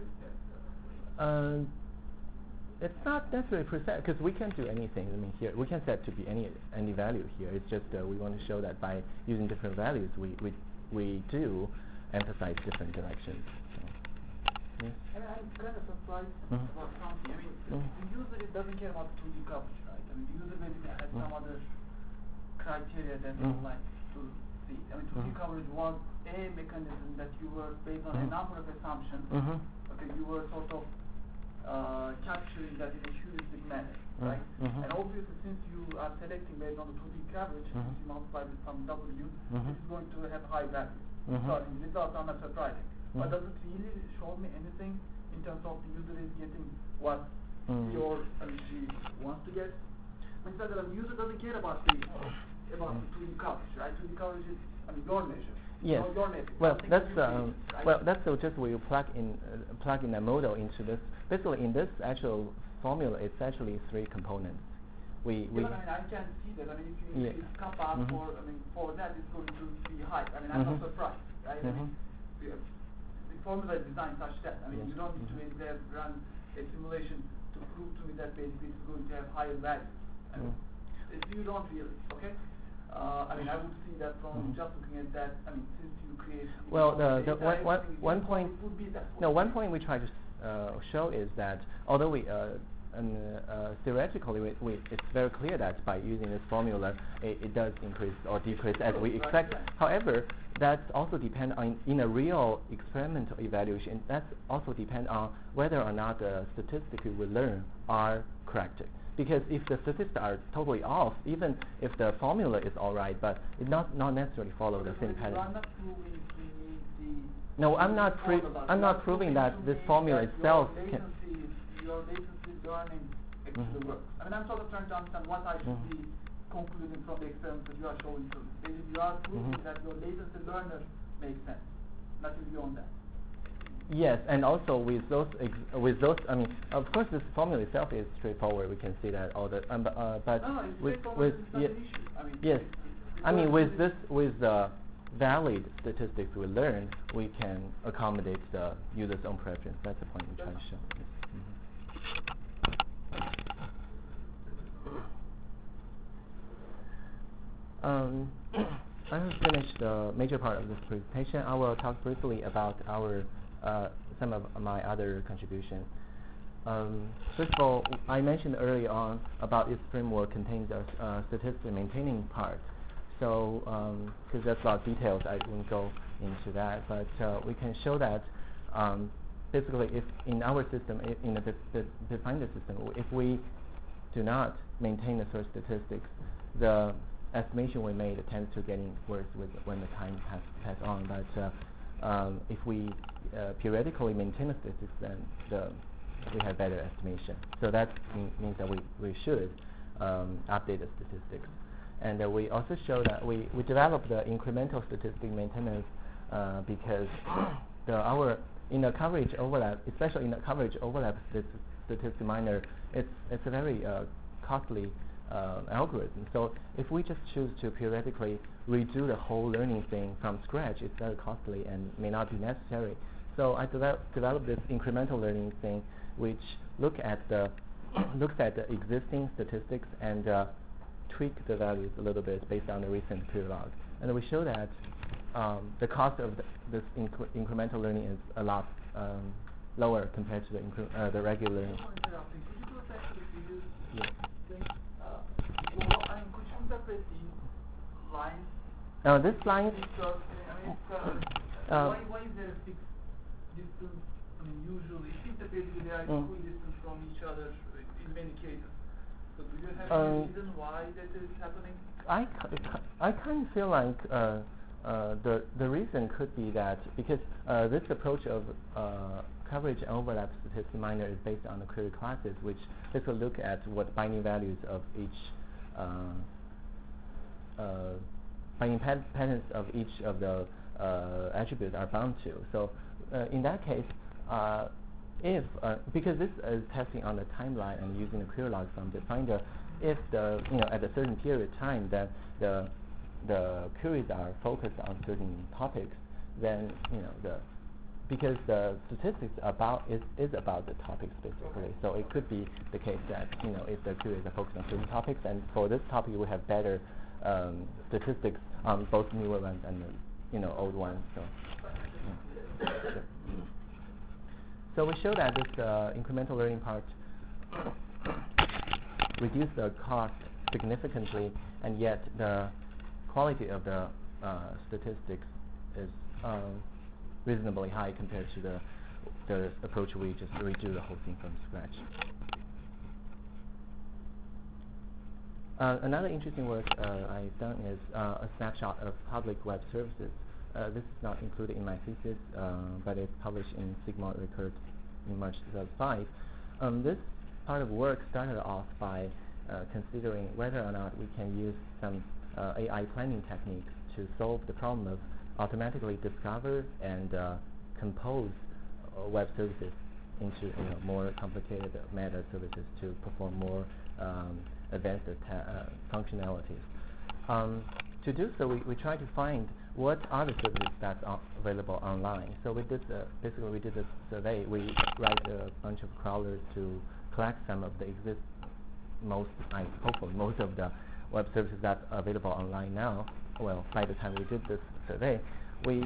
your preset. It's not necessarily preset, because we can do anything. I mean, here we can set to be any value here. It's just we want to show that by using different values, we do emphasize different directions. So, yes. I'm kind of surprised about something. I mean, the user doesn't care about 2D coverage, right? I mean, the user maybe has some other criteria that they would like to see. I mean, 2D coverage was a mechanism that you were, based on a number of assumptions, okay, you were sort of capturing that in a heuristic manner, right? And obviously, since you are selecting based on the 2D coverage, if you multiply with some W, it is going to have high value. So the results are not surprising. But does it really show me anything in terms of the user is getting what he or she wants to get? Instead of the user doesn't care about the 2D coverage, right? 2D coverage is your measure. Yes. Your metric. Well, that's just we plug in a model into this. Basically, in this actual formula, it's actually 3 components. I can see that. I mean, if you increase kappa for that, it's going to be high. I mean, I'm not surprised, right? I mean, the formula is designed such that. I mean, you don't need to basically run a simulation to prove to me that basically it's going to have higher value. I mean, you don't really, okay? I mean, I would see that from just looking at that. I mean, since you create. Well, one point we try to show is that although we theoretically, it's very clear that by using this formula, it does increase or decrease as we expect. However, that also depends on, in a real experimental evaluation, that also depends on whether or not the statistics we learn are correct. Because if the statistics are totally off, even if the formula is all right, but it not necessarily follow the same pattern. No, I'm not proving that this formula itself can. Your latency learning actually works. I mean, I'm sort of trying to understand what I should be concluding from the experiment that you are showing to me. Basically, you are proving that your latency learner makes sense. Nothing beyond that. Yes, and also with those, I mean, of course, this formula itself is straightforward. We can see that all the, but with yes, I mean, with the valid statistics we learned, we can accommodate the user's own preference. That's the point we're trying to show. Yes. I have finished the major part of this presentation. I will talk briefly about some of my other contributions. First of all, I mentioned early on about its framework contains a statistic maintaining part. So, because there's a lot of details, I won't go into that. But we can show that basically, if in our system, in the defined system, if we do not maintain the source statistics, the estimation we made tends to getting worse when the time pass on. But if we periodically maintain the statistics, then we have better estimation. So that means that we should update the statistics. And we also show that we developed the incremental statistic maintenance because in the coverage overlap, especially in the coverage overlap statistic miner, it's a very costly algorithm. So if we just choose to periodically redo the whole learning thing from scratch, it's very costly and may not be necessary. So I developed this incremental learning thing, which looks at the existing statistics and tweak the values a little bit based on the recent period log. And we show that the cost of this incremental learning is a lot lower compared to the regular learning. Could you go back to the previous yes. thing? Could you interpret the lines? This line. Why is there a fixed distance? I mean, usually it seems that basically they are equidistant from each other in many cases. So do you have any reason why that is happening? I kind of feel like the reason could be that because this approach of coverage and overlap statistic miner is based on the query classes, which basically look at what binding values of each binding patterns of each of the attributes are bound to. So in that case, if because this is testing on the timeline and using the query log from the finder, if at a certain period of time that the queries are focused on certain topics, then because the statistics is about the topics basically. So it could be the case that if the queries are focused on certain topics, and for this topic we have better statistics on both newer ones and old ones. So. Sure. So we show that this incremental learning part reduces the cost significantly, and yet the quality of the statistics is reasonably high compared to the approach we just redo the whole thing from scratch. Another interesting work I've done is a snapshot of public web services. This is not included in my thesis, but it's published in Sigmund Record in March 2005. This part of work started off by considering whether or not we can use some AI planning techniques to solve the problem of automatically discover and compose web services into more complicated meta services to perform more advanced functionalities. To do so, we try to find what are the services that's available online. So we did basically this survey. We write a bunch of crawlers to collect some of the hopefully most of the web services that's available online now. Well, by the time we did this survey, we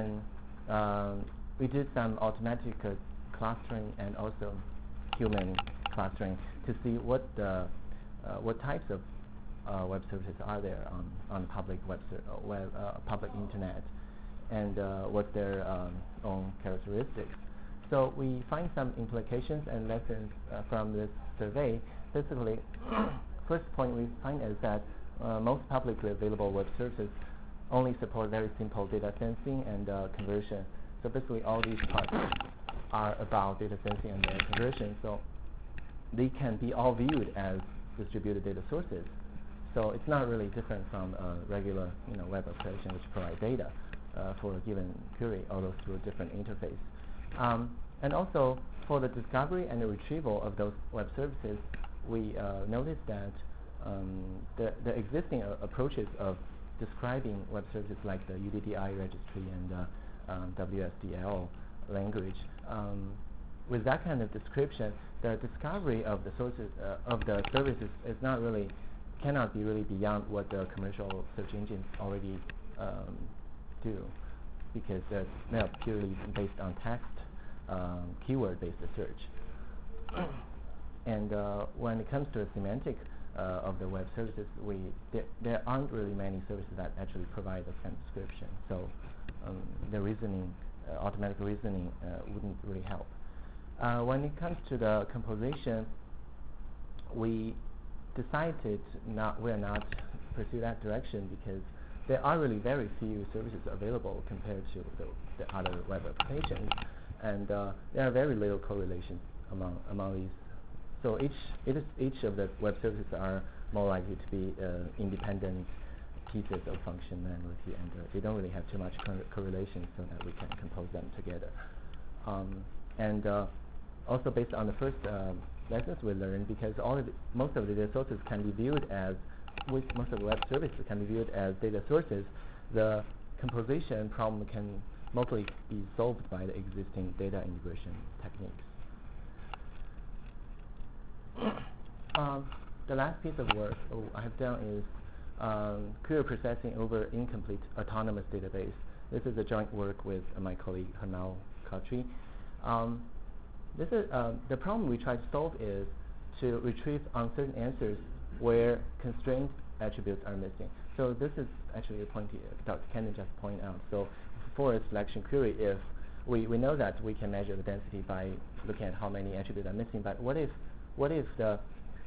did some automatic clustering and also human clustering to see what types of web services are there on public public internet, and what's their own characteristics. So we find some implications and lessons from this survey. Basically, first point we find is that most publicly available web services only support very simple data sensing and conversion. So basically all these parts are about data sensing and data conversion. So they can be all viewed as distributed data sources. So it's not really different from regular web application which provide data for a given query, although through a different interface. And also for the discovery and the retrieval of those web services, we noticed that the existing approaches of describing web services like the UDDI registry and WSDL language, with that kind of description, the discovery of the sources of the services cannot be really beyond what the commercial search engines already do, because they're purely based on text, keyword-based search. and when it comes to the semantic of the web services, there aren't really many services that actually provide a same description. So the reasoning, automatic reasoning, wouldn't really help. When it comes to the composition, we decided we're not pursue that direction because there are really very few services available compared to the other web applications, and there are very little correlations among these. So each of the web services are more likely to be independent pieces of functionality, and they don't really have too much correlation, so that we can compose them together. And also based on the first lessons we learned, because most of the data sources can be viewed as, with most of the web services can be viewed as data sources, the composition problem can mostly be solved by the existing data integration techniques. The last piece of work I have done is query processing over incomplete autonomous database. This is a joint work with my colleague Hernao Khatri. This is the problem we try to solve is to retrieve uncertain answers where constrained attributes are missing. So this is actually a point Dr. Cannon just pointed out. So for a selection query, if we know that we can measure the density by looking at how many attributes are missing, but what if the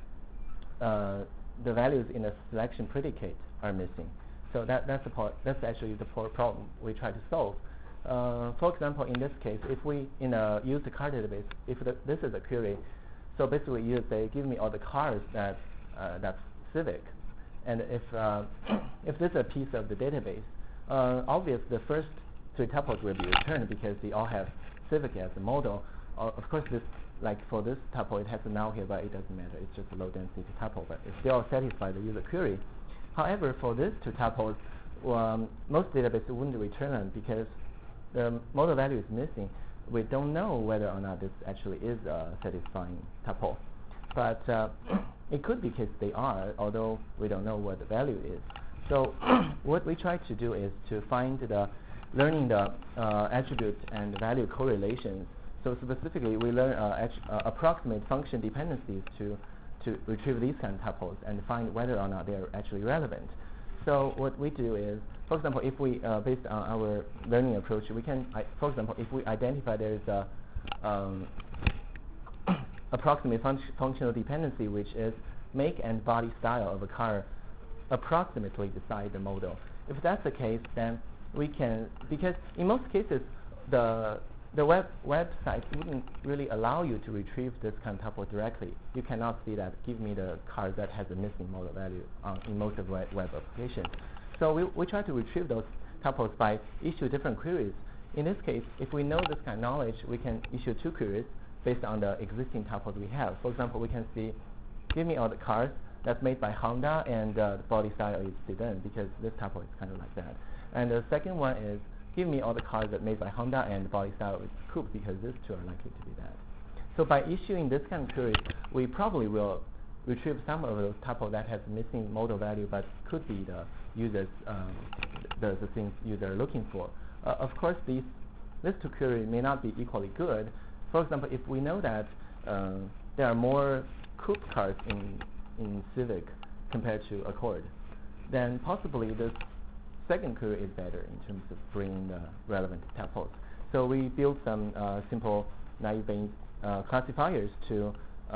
values in the selection predicate are missing? So that's actually the problem we try to solve. For example, in this case, if we use the car database, if this is a query, so basically you say give me all the cars that's Civic, and if this is a piece of the database, obviously the first three tuples will be returned because they all have Civic as a model. Of course, like for this tuple, it has a null here, but it doesn't matter. It's just a low density tuple, but it still satisfies the user query. However, for these two tuples, most databases wouldn't return them because the model value is missing. We don't know whether or not this actually is a satisfying tuple. But it could be because they are, although we don't know what the value is. So what we try to do is to find learning the attribute and value correlations. So specifically, we learn approximate function dependencies to retrieve these kind of tuples and find whether or not they're actually relevant. So what we do is, for example, if we, based on our learning approach, we can, for example, if we identify there is a approximate functional dependency, which is make and body style of a car approximately decide the model. If that's the case, then we can, because in most cases, the website wouldn't really allow you to retrieve this kind of tuple directly. You cannot see that, give me the car that has a missing model value in most of web applications. So we try to retrieve those tuples by issue different queries. In this case, if we know this kind of knowledge, we can issue two queries based on the existing tuples we have. For example, we can see, give me all the cars that's made by Honda and the body style is sedan, because this tuple is kind of like that. And the second one is, give me all the cars that made by Honda and the body style is coupe, because these two are likely to be that. So by issuing this kind of query, we probably will retrieve some of those tuples that has missing model value, but could be the users, the things user are looking for. Of course, these two queries may not be equally good. For example, if we know that there are more coupe cars in Civic compared to Accord, then possibly this second query is better in terms of bringing the relevant tuples. So we built some simple naive classifiers to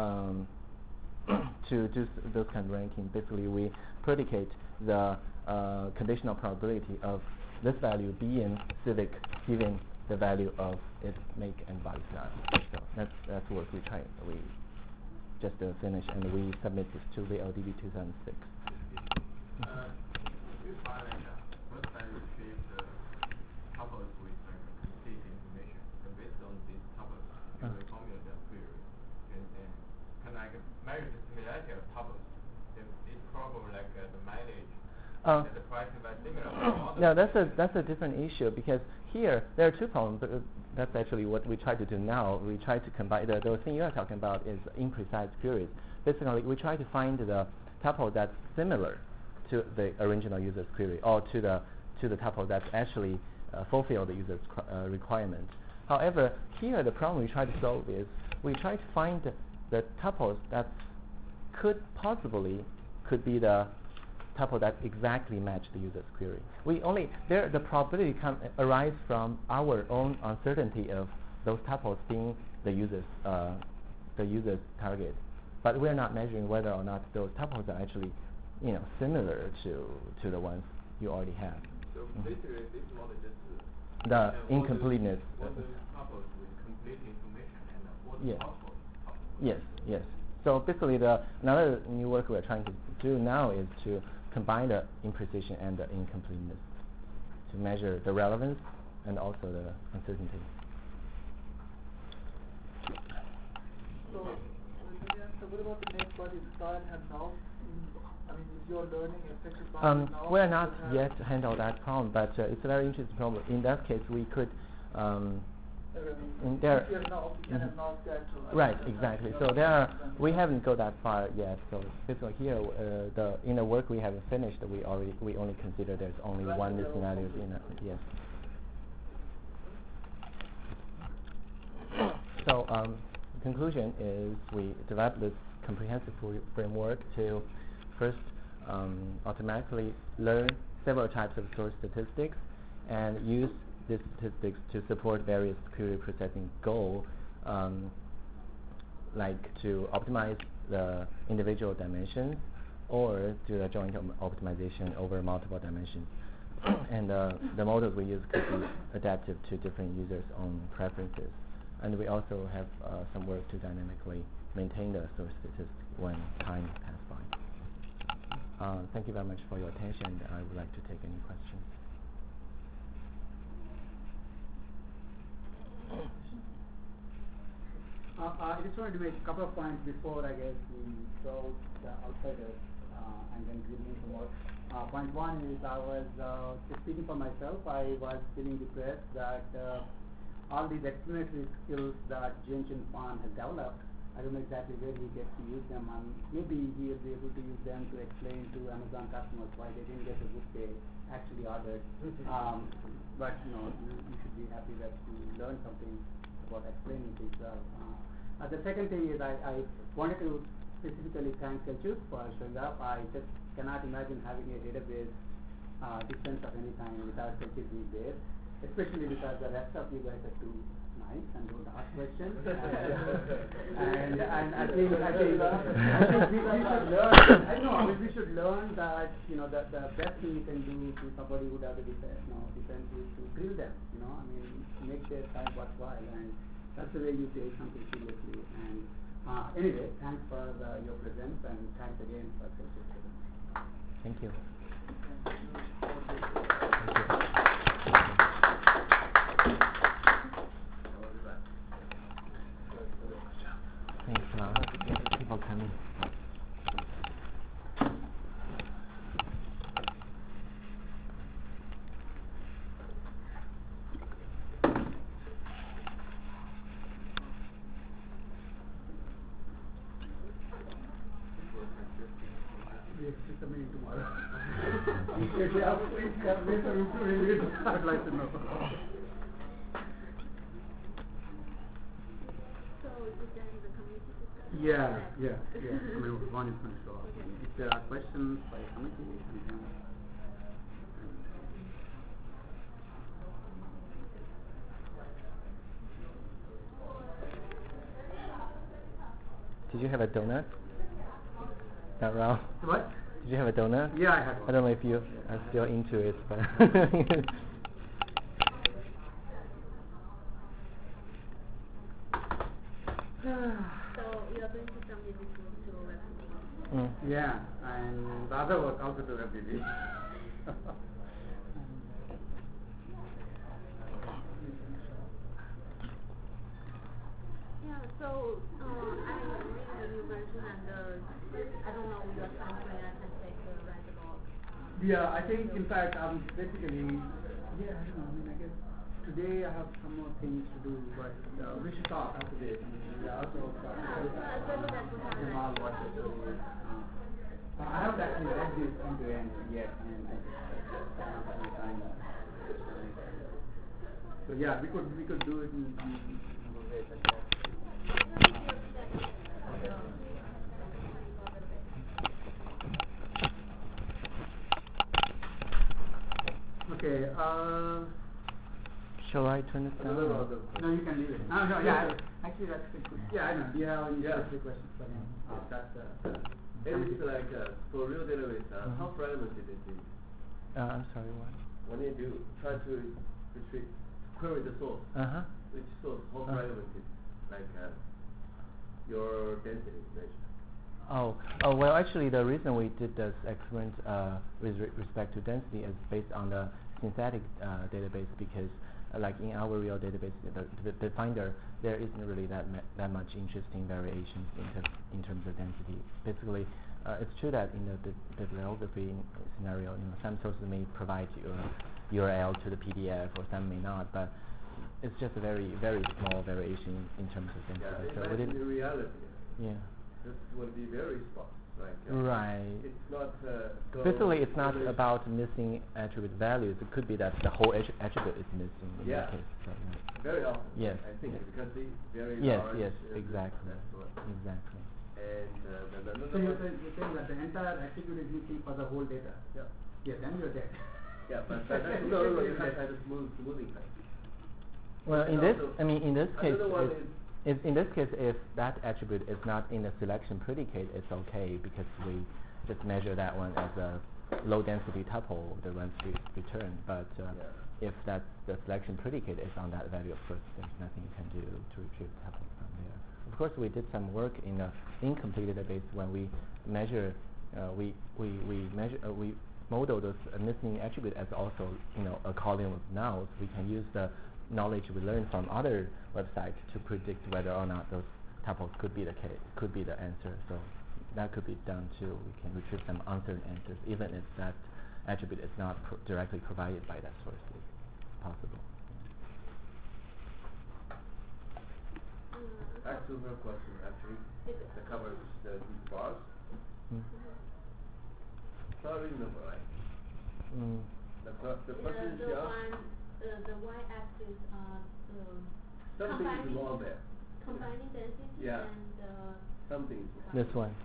do those kind of ranking. Basically, we predicate the conditional probability of this value being Civic given the value of its make and body style. So that's what we just finished, and we submit this to the LDB 2006. You find first time you retrieve the tuples with complete information, and based on these tuples, you will formulate the query, and can measure the similarity of tuples. It's probably like the mileage. The price is very similar. No, that's a different issue, because here there are two problems. But that's actually what we try to do now. We try to combine the thing you are talking about is imprecise queries. Basically, we try to find the tuple that's similar to the original user's query, or to the tuple that actually fulfill the user's requirement. However, here the problem we try to solve is we try to find the tuples that could be the tuple that exactly match the user's query. The probability arise from our own uncertainty of those tuples being the user's target, but we're not measuring whether or not those tuples are actually, similar to the ones you already have. So basically, this model just the incompleteness. All the tuples with complete information and all the Yes. possible tuples. Yes. So basically, another new work we're trying to do now is to combine the imprecision and the incompleteness to measure the relevance and also the uncertainty. So what about the next part? Is style and now? Is your learning affected by now? We're not yet handle that problem, but it's a very interesting problem. In that case, we could. If you have now, you can have now that to Right, exactly. So we haven't go that far yet. So basically here, in the work we haven't finished, we only consider there's only one scenario in it. Yes. So conclusion is we developed this comprehensive framework to first automatically learn several types of source statistics and use these statistics to support various query processing goals, like to optimize the individual dimensions or do a joint optimization over multiple dimensions. And the models we use could be adaptive to different users' own preferences. And we also have some work to dynamically maintain the source statistics when time passes by. Thank you very much for your attention. I would like to take any questions. I just wanted to make a couple of points before, I guess, we go the outsiders and then give me some more. Point one is I was just speaking for myself. I was feeling depressed that all these explanatory skills that Jianxin Fan has developed, I don't know exactly where he gets to use them, and maybe he will be able to use them to explain to Amazon customers why they didn't get the book they actually ordered. But you should be happy that you learned something about explaining things well. The second thing is I wanted to specifically thank Celsius for showing up. I just cannot imagine having a database distance of any kind without Celsius being there, especially because the rest of you guys are too nice and don't ask questions. And I think we should learn. We should learn that the best thing you can do to somebody who does a defense is to grill them. Make their time worthwhile, and that's the way you take something seriously. And anyway, thanks for your presence, and thanks again for Celsius. Thank you. Thanks a lot. People coming. It's a meeting tomorrow. I'd like to know. So is there the community discussion? Yeah. One is going to show up. If there are questions by committee, and then Did you have a donut? That round? what? Did you have a donut? Yeah, I had one. I don't know if you are still into it, but So you are going to submit this book to WebDB? Yeah, and the other work also to WebDB. Yeah, so I read the new version and I don't know your time frame. I can take the write log. Yeah, I think in fact basically, I don't know. I guess today I have some more things to do, but we should talk after this. We also talk about what to do. I haven't actually read this end to end yet, and I just don't have any time. So yeah, we could do it in some ways. Okay. Shall I turn this down? No, you can leave it. No, yeah. Actually, that's a good. Yeah, I know. Do you have any specific questions for him? It's like for real database, how fragmented it is. I'm sorry, what? When you do try to retrieve, query the source, which source, how fragmented, like your density measure. Oh, well, actually, the reason we did this experiment with respect to density is based on the synthetic database, because like in our real database, the Finder, there isn't really that much interesting variations in terms of density. Basically, it's true that in the bibliography scenario, some sources may provide you a URL to the PDF, or some may not, but it's just a very, very small variation in terms of density. Yeah, so in reality, this will be very sparse. Right. It's not. Basically, it's not about missing attribute values. It could be that the whole attribute is missing in that case. So, very often. Yes. I think because it's very large. Yes, exactly. Exactly. And so you're saying that the entire attribute is missing for the whole data. Yeah. Yeah. Then you're dead. Yeah, but no. You have had a smoothing time. Well, in this case, if that attribute is not in the selection predicate, it's okay, because we just measure that one as a low density tuple, the ones we return. But if that's the selection predicate is on that value, of course, there's nothing you can do to retrieve tuple from there. Of course, we did some work in the incomplete database when we measure, we model those missing attribute as also a column of nulls. We can use the knowledge we learned from other websites to predict whether or not those tuples could be the case, could be the answer. So that could be done too. We can retrieve some uncertain answers, even if that attribute is not directly provided by that source. It's possible. Back to her question, actually, the coverage, these bars. Sorry, remember, right? The question she asked. The y-axis something is wrong there. Combining density and something is wrong. This one.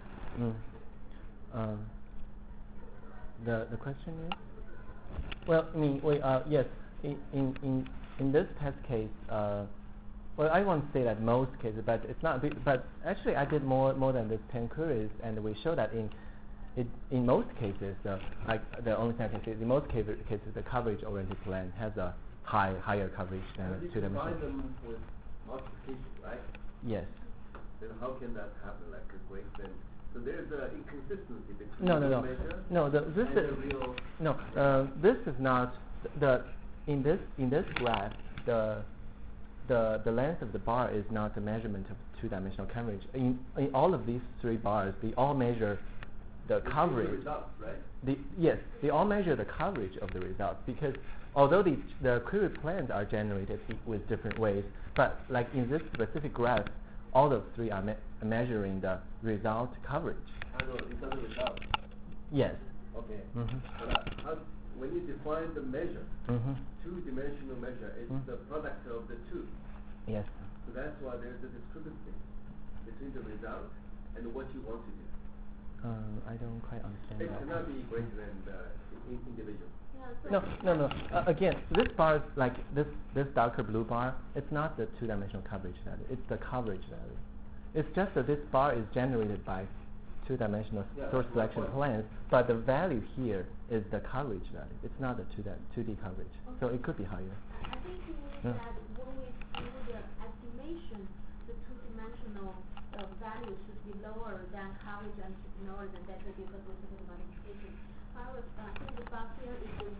The question is? Well, yes. In this test case, well, I won't say that most cases, but it's not. But actually, I did more than this 10 queries, and we show that in most cases, like the only thing I can say is in most cases, the coverage-oriented plan has a higher coverage than a two-dimensional. You combine them with multiplication, right? Yes. Then how can that happen? Like a great then? So there's an inconsistency between the measure and the real. No, this is not in this graph the length of the bar is not a measurement of two-dimensional coverage. In all of these three bars, they all measure the coverage. The results, right? Yes, they all measure the coverage of the results, because although the query plans are generated with different ways, but like in this specific graph, all of three are measuring the result coverage. I know, these are the results. Yes. Okay. But when you define the measure, two-dimensional measure, it's the product of the two. Yes. So that's why there's a discrepancy between the result and what you want to do. I don't quite understand it that. It cannot be greater than the individual. No. Again, this bar, like this darker blue bar, it's not the two-dimensional coverage value. It's the coverage value. It's just that this bar is generated by two-dimensional source selection plans, but the value here is the coverage value. It's not the 2D coverage. Okay. So it could be higher. I think you mean that when we do the estimation, the two-dimensional value should be lower than coverage and should be lower than density, because we're talking about implication. However, I think the bar here is the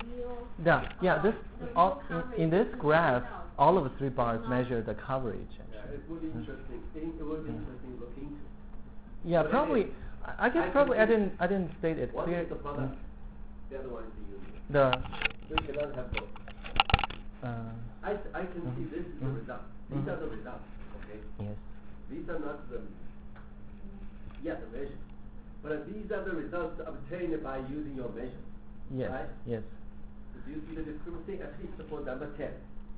real. In this graph, all of the three bars measure the coverage. Yeah, it would be interesting. It would be interesting to look into. Yeah, but probably. I guess probably I didn't state it clear. One is the product, the other one is the unit. We cannot have both. I can see this is the result. These are the results. Okay. Yes. These are not the measure. But these are the results obtained by using your measure. Yes. Right? Yes. So do you see the discrepancy? At least for number 10.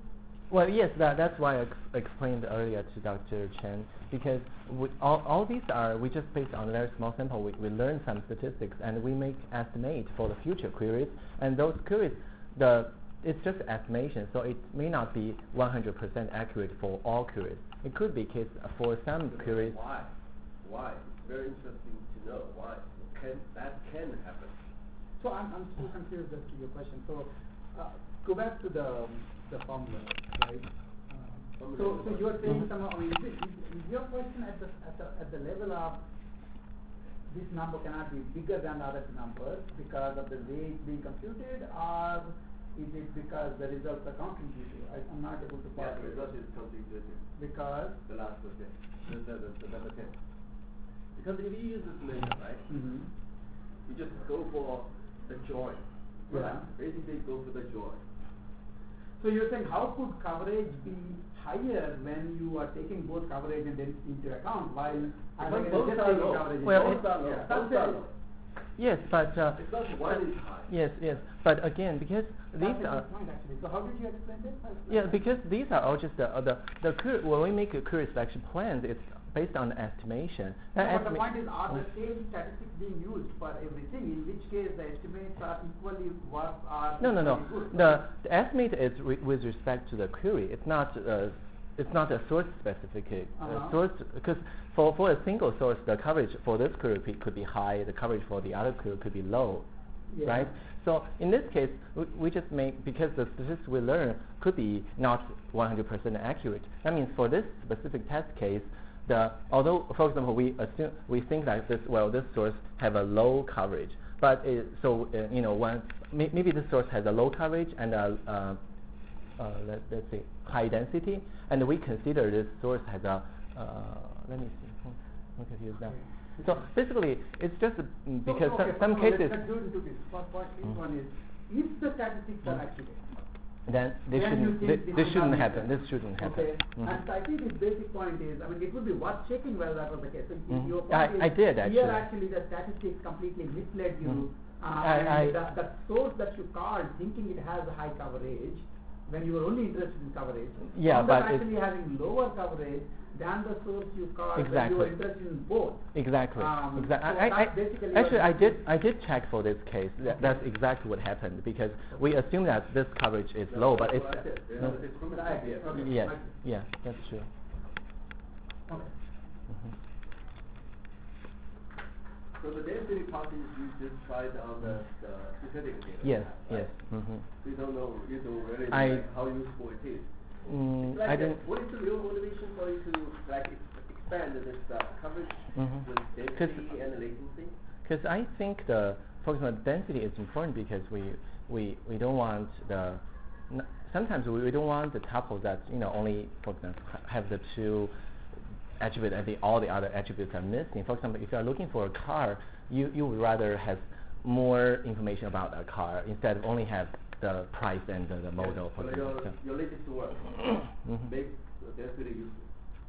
Well, yes, that's why I explained earlier to Dr. Chen, because all these are, we just based on a very small sample, we learn some statistics and we make estimate for the future queries, and those queries, it's just estimation, so it may not be 100% accurate for all queries. It could be case for some queries. Why? It's very interesting to know why. That can happen. So I'm still confused as to your question. So go back to the formula, right? So you are saying somehow, is your question at the level of this number cannot be bigger than the other numbers because of the way it's being computed, or is it because the results are counterintuitive? I'm not able to Yeah, the result is counterintuitive. Because? The last question. The number 10. Because if you use this measure, right? Mm-hmm. You just go for the joy. Yeah. Basically go for the joy. So you're saying how could coverage be higher when you are taking both coverage and density into account, while both are low. Coverage Both are low. Yes, but it's not one is high. Yes, but again, because these are. Point actually. So how did you explain this? Yeah, because these are all just when we make a query selection plans, it's based on estimation. But the point is, are the same statistics being used for everything? In which case the estimates are equally worse or No. good? The estimate is with respect to the query. It's not a source specific source, because for a single source, the coverage for this query could be high. The coverage for the other query could be low, right? So in this case, we just make, because the statistics we learn could be not 100% accurate. That means for this specific test case, although, for example, we think that this source have a low coverage, but maybe this source has a low coverage and let's say high density, and we consider this source has a let me see, I'm confused now. So basically, it's just because some cases. Let's do it into this. First one is, if the statistics are accurate, then this shouldn't happen. This shouldn't happen. Okay. And so I think his basic point is, it would be worth checking whether that was the case. So your point I did actually. Here actually the statistics completely misled you. And the source that you called, thinking it has a high coverage, when you were only interested in coverage, but actually having lower coverage than the source you called, when you were interested in both. Exactly. So I did check for this case. That's exactly what happened, because we assume that this coverage is low, but it's yes, that's true. Okay. So the density process you just tried on the synthetic data. Yes, right? yes. Mm-hmm. You don't really how useful it is. I didn't. What is the real motivation for you to expand this coverage with density and latency? Because I think for example, density is important because we don't want sometimes we don't want the tuple that only, for example, have the two attributes and all the other attributes are missing. For example, if you are looking for a car, you would rather have more information about a car instead of only have the price and the model. So your latest work makes density useful.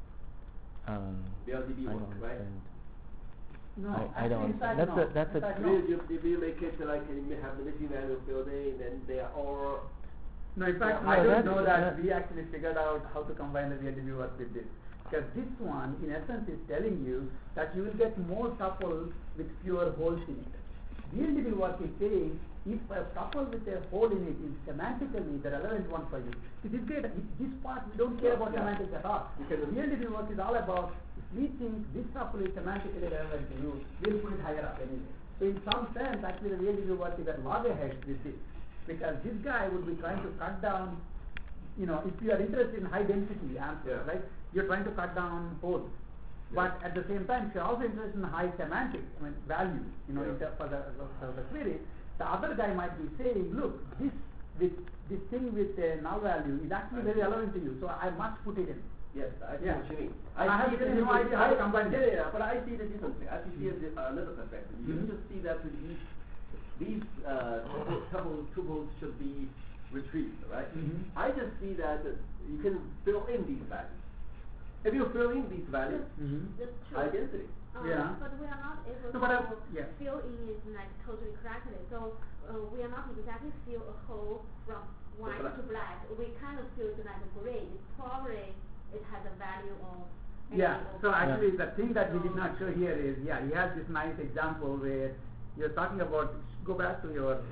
BLDB work, right? No, I don't. That's a. If you make it like you have the missing value filled in, then they are all. No, in fact, I don't know that we actually figured out how to combine the BLDB work with this. Because this one, in essence, is telling you that you will get more tuples with fewer holes in it. BLDB work is saying if a tuple with a hole in it is semantically the relevant one for you. See, this part we don't care about semantics at all. Because BLDB work is all about, if we think this tuple is semantically relevant to you, we'll put it higher up anyway. So in some sense, actually the BLDB work is at loggerheads with this. Because this guy would be trying to cut down, if you are interested in high density answers, right? You're trying to cut down holes. But at the same time, if you're also interested in high semantic values, for the query, the other guy might be saying, look, this thing with a null value is actually very relevant to you, so I must put it in. Yes, I see what you mean. I have no idea how to combine it. Yeah, but I see the different thing. I see another perspective. You just see that these tuples should be retrieved, right? I just see that you can fill in these values. If you fill in these values, high density. But we are not able to fill in it totally correctly. So we are not exactly fill a hole from white to black, we kind of feel it's like a gray. It's probably it has a value of. Yeah, so actually the thing that we did not show here is, you have this nice example where you're talking about, go back to your,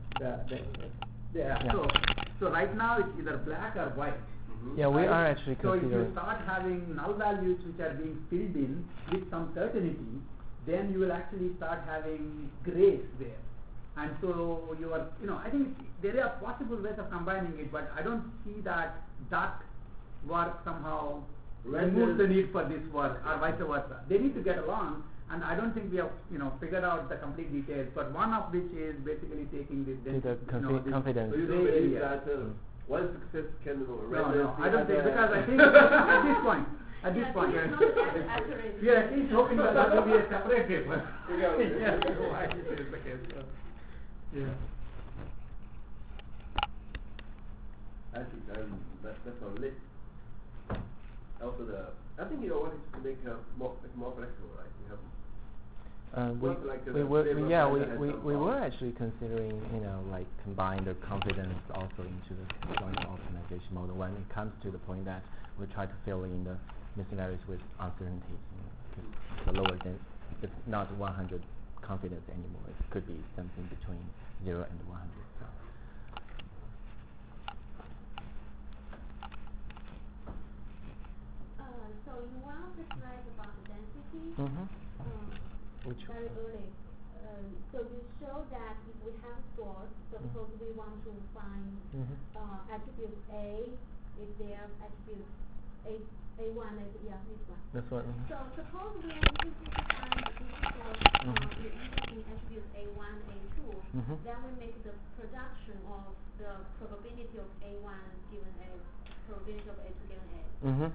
so right now it's either black or white. Yeah, we are actually considering. So if you start having null values which are being filled in with some certainty, then you will actually start having grays there. And so you are, I think there are possible ways of combining it, but I don't see that work somehow removes the need for this work, or vice versa. They need to get along, and I don't think we have figured out the complete details, but one of which is basically taking this confidence. So you don't believe that one success can render? No, I don't think, because I think at this point, we are at least hoping that will be a separate paper. Why this is the case. I think that's our list. Also, I think you wanted to make more flexible, right? We were actually considering, like combine the confidence also into the joint optimization model when it comes to the point that we try to fill in the missing values with uncertainties. The lower than it's not 100 confidence anymore. It could be something between 0 and 100. So in one of the slides about the density, very early, so you show that if we have source, suppose we want to find attribute A, if there are attributes A1, this one. This one. So suppose we are interested to find the source, we're interested in attributes A1, A2, then we make the production of the probability of A1 given A, probability of A2 given A.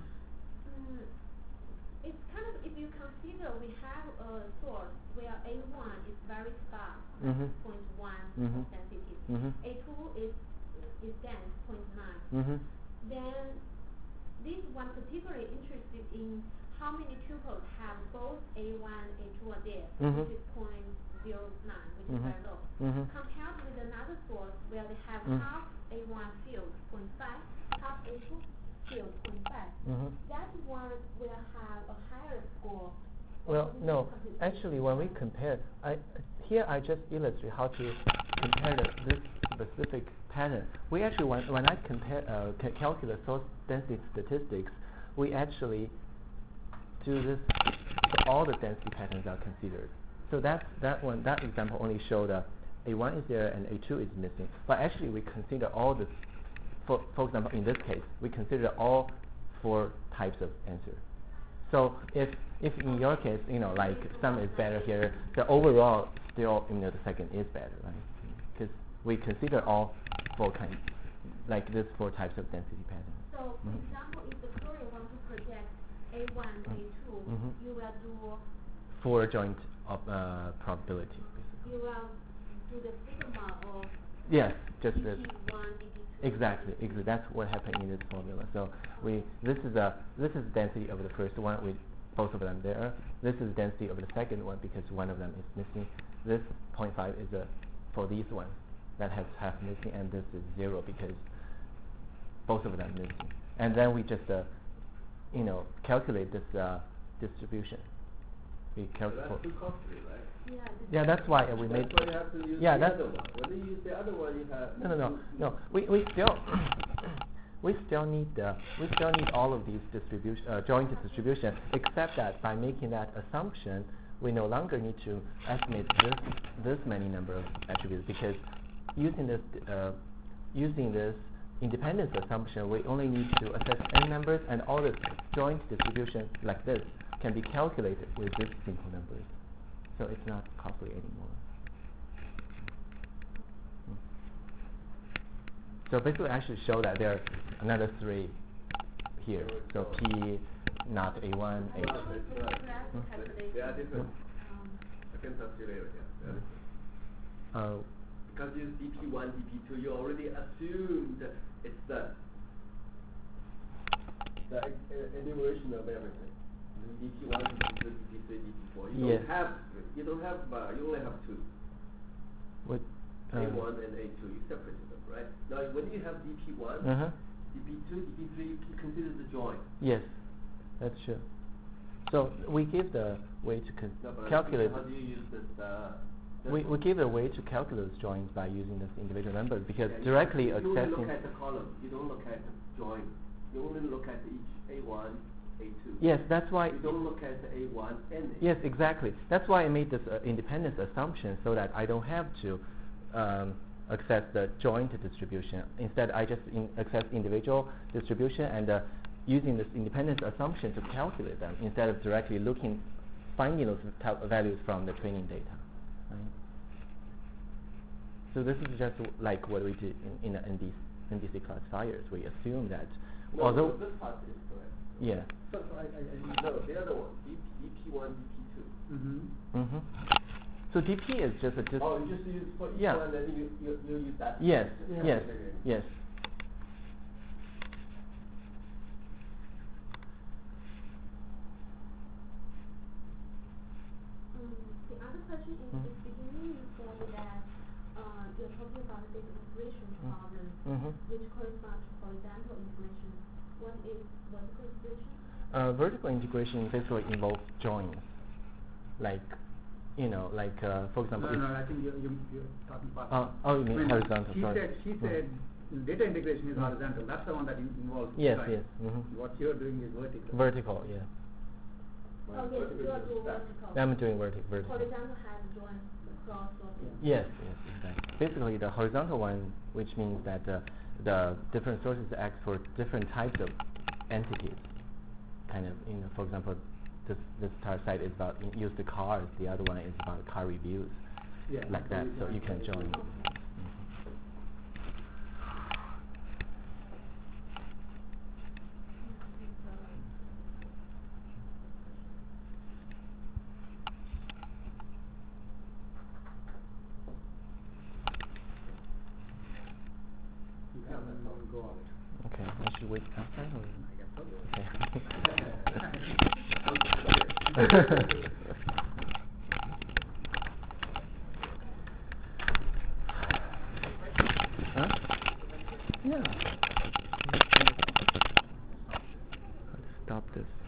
It's kind of, if you consider we have a source where A1 is very sparse, 0.1 of density, A2 is dense, 0.9, then this one particularly interested in how many tuples have both A1 and A2 are there, which is 0.09, which is very low. Compared with another source where they have half A1 field, 0.5, half A2 field, 0.5. That one will have a higher score. Well, no, actually when we compare, here I just illustrate how to compare this specific pattern. We actually, when I calculate source density statistics, we actually do this, all the density patterns are considered. So that example only showed A1 is there and A2 is missing. But actually we consider all the, for example, in this case, we consider all 4 types of answer. So if in your case, like some is better here, the overall still, the second is better, right? Because we consider all 4 kinds, like this 4 types of density patterns. So, for example, if the query wants to project A1, A2, you will do 4 joint probability, basically. You will do the sigma of yes, just this. DP1, DP2. Exactly. That's what happened in this formula. So this is density of the first one with both of them there. This is density of the second one because one of them is missing. This 0.5 is for these ones that has half missing, and this is 0 because both of them missing. And then we just calculate this distribution. We calculate. So that's too costly, right? Yeah, that's why we made. That's why you have to use the other one. When you use the other one, you have. No. We still need all of these joint distribution, except that by making that assumption, we no longer need to estimate this many number of attributes because using this independence assumption, we only need to assess n numbers, and all the joint distribution like this can be calculated with these simple numbers. So it's not costly anymore. So basically I should show that there are another 3 here. So P not A1, A2. They are different. I can talk to you later. Because you use DP1, DP2, you already assumed it's the enumeration of everything. DP1, DP2, DP3, DP4. You only have 2. What? A1 and A2, you separated them, right? Now, when you have DP1, DP2, DP3, you consider the join. Yes, that's true. So we give the way to calculate. How do you use this? We give a way to calculate those joins by using this individual number because directly you accessing. You only look at the column. You don't look at the join. You only look at each A1, A2. Yes, that's why. You don't look at the A1 and A2. Yes, exactly. That's why I made this independence assumption so that I don't have to access the joint distribution. Instead, I just access individual distribution and using this independence assumption to calculate them instead of directly finding those values from the training data. Right? So this is just like what we did in the NDC classifiers. We assume that although this part is correct. Yeah. So no, the other one, DP1, DP2. So DP is just a you just use for each one, and then you use that. Yes, yes, yes. The other question is, at the beginning you said that you're talking about data integration problem, which corresponds to horizontal integration. What is vertical integration? Vertical integration basically involves joins, like, for example. No, I think you're talking about. You mean horizontal? She said data integration is horizontal. That's the one that involves. Yes, joins. yes. What you're doing is vertical. Vertical, yeah. Oh yes, you are doing vertical. I'm doing vertical. Horizontal has joins across sources. Yes, exactly. Basically, the horizontal one, which means that the different sources act for different types of entities. Kind of, for example, this site is about used cars. The other one is about car reviews, like that. So you can join. Okay, I should wait outside or? Okay. Huh? Yeah. Let's stop this.